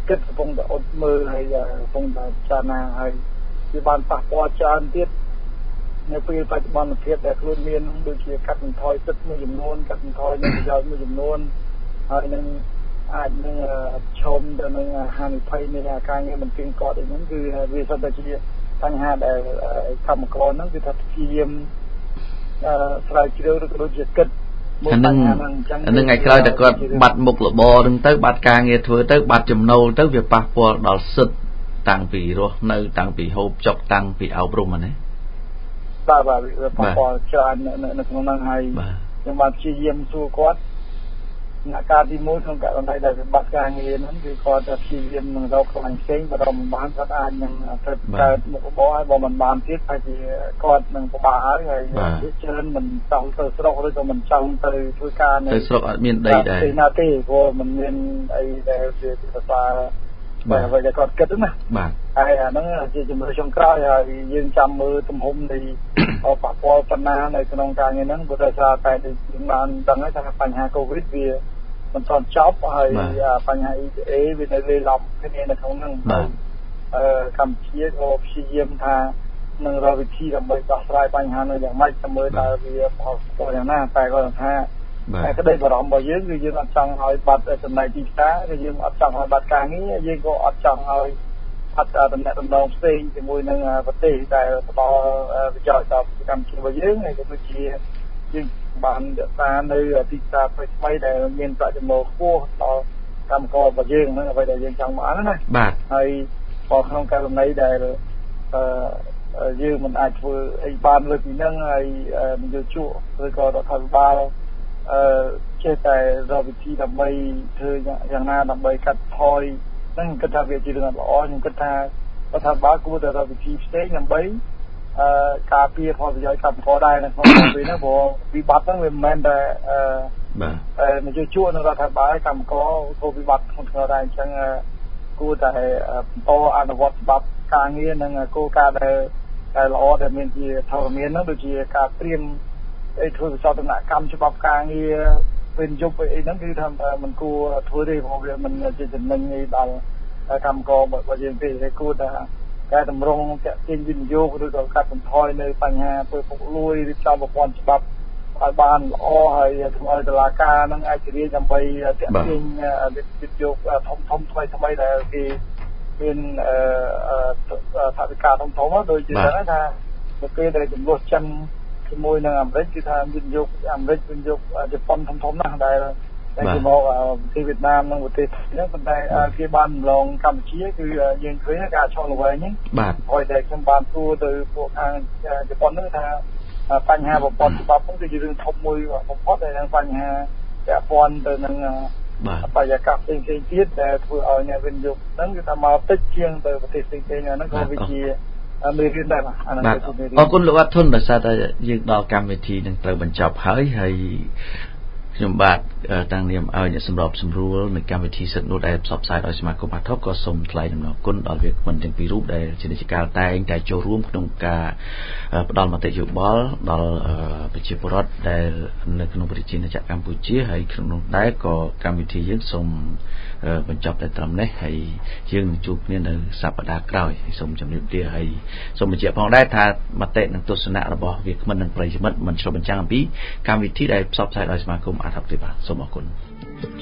គិតកំពុងតែអត់មើលហើយកំពុងតែពិចារណាហើយវាបានប៉ះពាល់ច្រើនទៀតនៅពេលបច្ចុប្បន្នភាពដែលខ្លួនមានដូចជាកាត់បន្ថយទឹកមួយចំនួនកាត់បន្ថយនៅប្រយោជន៍មួយចំនួនហើយនឹងអាចនឹងឈុំទៅនឹងហានិភ័យនៃការងារមិនទៀងទាត់អីហ្នឹងគឺវាសុទ្ធតែជាបញ្ហាដែលកម្មករហ្នឹងគឺថាព្យាយាមស្រាវជ្រាវឬក៏ដូចជាគិតអានឹងថ្ងៃក្រោយតែគាត់បាត់មុខរបរហ្នឹងទៅបាត់ការងារធ្វើទៅបាត់ចំណូលទៅវាប៉ះពាល់ដល់សិទ្ធិតាំងពីរស់នៅតាំងពីហូបចុកតាំងពីអប់រំណាបាទវាប៉ះពាល់ច្រើននៅក្នុងហ្នឹងហើយខ្ញុំបានព្យាយាមសួរគាត់អ្នកការទី1ក្នុងករណីដែលបាត់ការងារហ្នឹងគឺគាត់ព្យាយាមនឹងរកកន្លែងផ្សេងបើមិនបានគាត់អាចនឹងធ្វើកើតមុខរបរហើយបើមិនបានទៀតហើយជាគាត់នឹងពិបាកហើយវាច្រើនមិនចង់ទៅស្រុកឬក៏មិនចង់ទៅធ្វើការទៅស្រុកអត់មានដីដែរទេណាទេព្រោះមិនមានអីដែលជាភាសាបាទហើយគាត់គិតណាបាទហើយអាហ្នឹងជាជំរឿនចុងក្រោយហើយយើងចាំមើលទំហំនៃប៉ះពាល់បណ្ណានៅក្នុងការងារហ្នឹងព្រោះដោយសារតែយើងបានដឹងហើយថាបញ្ហាកូវីដវាមិនទាន់ចប់ហើយបញ្ហា ETA វានៅលេឡំគ្នានៅក្នុងហ្នឹងកម្ពុជាក៏ព្យាយាមថានឹងរកវិធីដើម្បីដោះស្រាយបញ្ហានោះយ៉ាងម៉េចទៅមើលតើវាផលយ៉ាងណាតែគាត់ថាតែក្តីបារម្ភរបស់យើងគឺយើងអត់ចង់ឲ្យបាត់ចំណែកទីផ្សារគឺយើងអត់ចង់ឲ្យបាត់ការងារយើងក៏អត់ចង់ឲ្យបាត់តំណែងដំណងផ្សេងជាមួយនឹងប្រទេសដែលផ្ដល់ប្រយោជន៍ដល់កម្ពុជារបស់យើងហើយក៏ដូចជាយើងបានរក្សានៅទីផ្សារថ្មីដែលមានប្រាក់ចំណូលខ្ពស់ដល់កម្មកររបស់យើងហ្នឹងអ្វីដែលយើងចង់បានណាបាទហើយបើក្នុងករណីដែលយើងមិនអាចធ្វើអីបានលើពីហ្នឹងហើយនយោជកឬក៏រដ្ឋាភិបាលចេះតែរកវិធីដើម្បីធ្វើយ៉ាងណាដើម្បីកាត់ថយហ្នឹងគិតថាវាជារឿងល្អខ្ញុំគិតថារដ្ឋាភិបាលគួរតែរកវិធីផ្សេងដើម្បីការពារផលប្រយោជន៍កម្មករដែរនៅក្នុងពេលហ្នឹងព្រោះវិបត្តិហ្នឹងវាមិនមែនតែបាទនយោជកនិងរដ្ឋាភិបាលកម្មករក៏វិបត្តិក្នុងខ្លួនដែរអញ្ចឹងគួរតែបន្តអនុវត្តច្បាប់ការងារនិងគោលការណ៍ដែលល្អដែលមានជាធរមានហ្នឹងដូចជាការត្រៀមធ្វើវិសោធនកម្មច្បាប់ការងារពេលយប់អីហ្នឹងគឺថាមិនគួរធ្វើទេព្រោះវាមិនជាចំណេញដល់កម្មកររបស់យើងទេតែគួរតែការតម្រង់តាក់ទាញវិនិយោគឬក៏កាត់បន្ថយនៅបញ្ហាធ្វើពុករលួយរៀបចំប្រព័ន្ធច្បាប់ឲ្យបានល្អហើយធ្វើឲ្យតុលាការនឹងអាចជ្រាបដើម្បីតាក់ទាញវិនិយោគធំថ្មីដែលគេមានថវិកាធំដូចជាថានៅពេលដែលចំនួនចិនជាមួយនឹងអាមេរិកគឺថាវិនិយោគអាមេរិកវិនិយោគជប៉ុនធំណាស់ដែលគេមកប្រទេសវៀតណាមនិងប្រទេសហ្នឹងប៉ុន្តែគេបានឡងកម្ពុជាគឺយើងឃើញការឆ្លងល្វែងហ្នឹងបាទហើយតែខ្ញុំបានសួរទៅពួកខាងជប៉ុនហ្នឹងថាបញ្ហាប្រព័ន្ធច្បាប់ហ្នឹងគឺជារឿងធំមួយបំផុតហើយនឹងបញ្ហាពាក់ព័ន្ធទៅនឹងបរិយាកាសផ្សេងៗទៀតដែលធ្វើឲ្យអ្នកវិនិយោគហ្នឹងគឺថាមកតិចជាងទៅប្រទេសផ្សេងៗហ្នឹងក៏វាជាមេរៀនដែរបាទអរគុណលោកអធុនដោយសារតែយើងដល់កម្មវិធីនឹងត្រូវបញ្ចប់ហើយខ្ញុំបាទតាំងនាមឲ្យអ្នកសម្របសម្រួលនៃកម្មវិធីសិទ្ធិនោះដែលផ្សព្វផ្សាយដោយសមាគមអាត់ហុកក៏សូមថ្លែងអំណរគុណដល់វាគ្មិនទាំងពីររូបដែលជានិច្ចកាលតែងតែចូលរួមក្នុងការផ្ដល់មតិយោបល់ដល់ប្រជាពលរដ្ឋដែលនៅក្នុងប្រជាជាតិកម្ពុជាហើយក្នុងនោះដែរក៏កម្មវិធីយើងសូមបញ្ចប់តែត្រឹមនេះហើយយើងនឹងជួបគ្នានៅសប្តាហ៍ក្រោយសូមជម្រាបលាហើយសូមបញ្ជាក់ផងដែរថាមតិនិងទស្សនៈរបស់វាគ្មិននិងប្រិយមិត្តមិនឆ្លុះបញ្ចាំងអំពីកម្មវិធីដែលផ្សព្វផ្សាយដោយសមាគមអាត់ហុកទេបាទសូមអរគុណ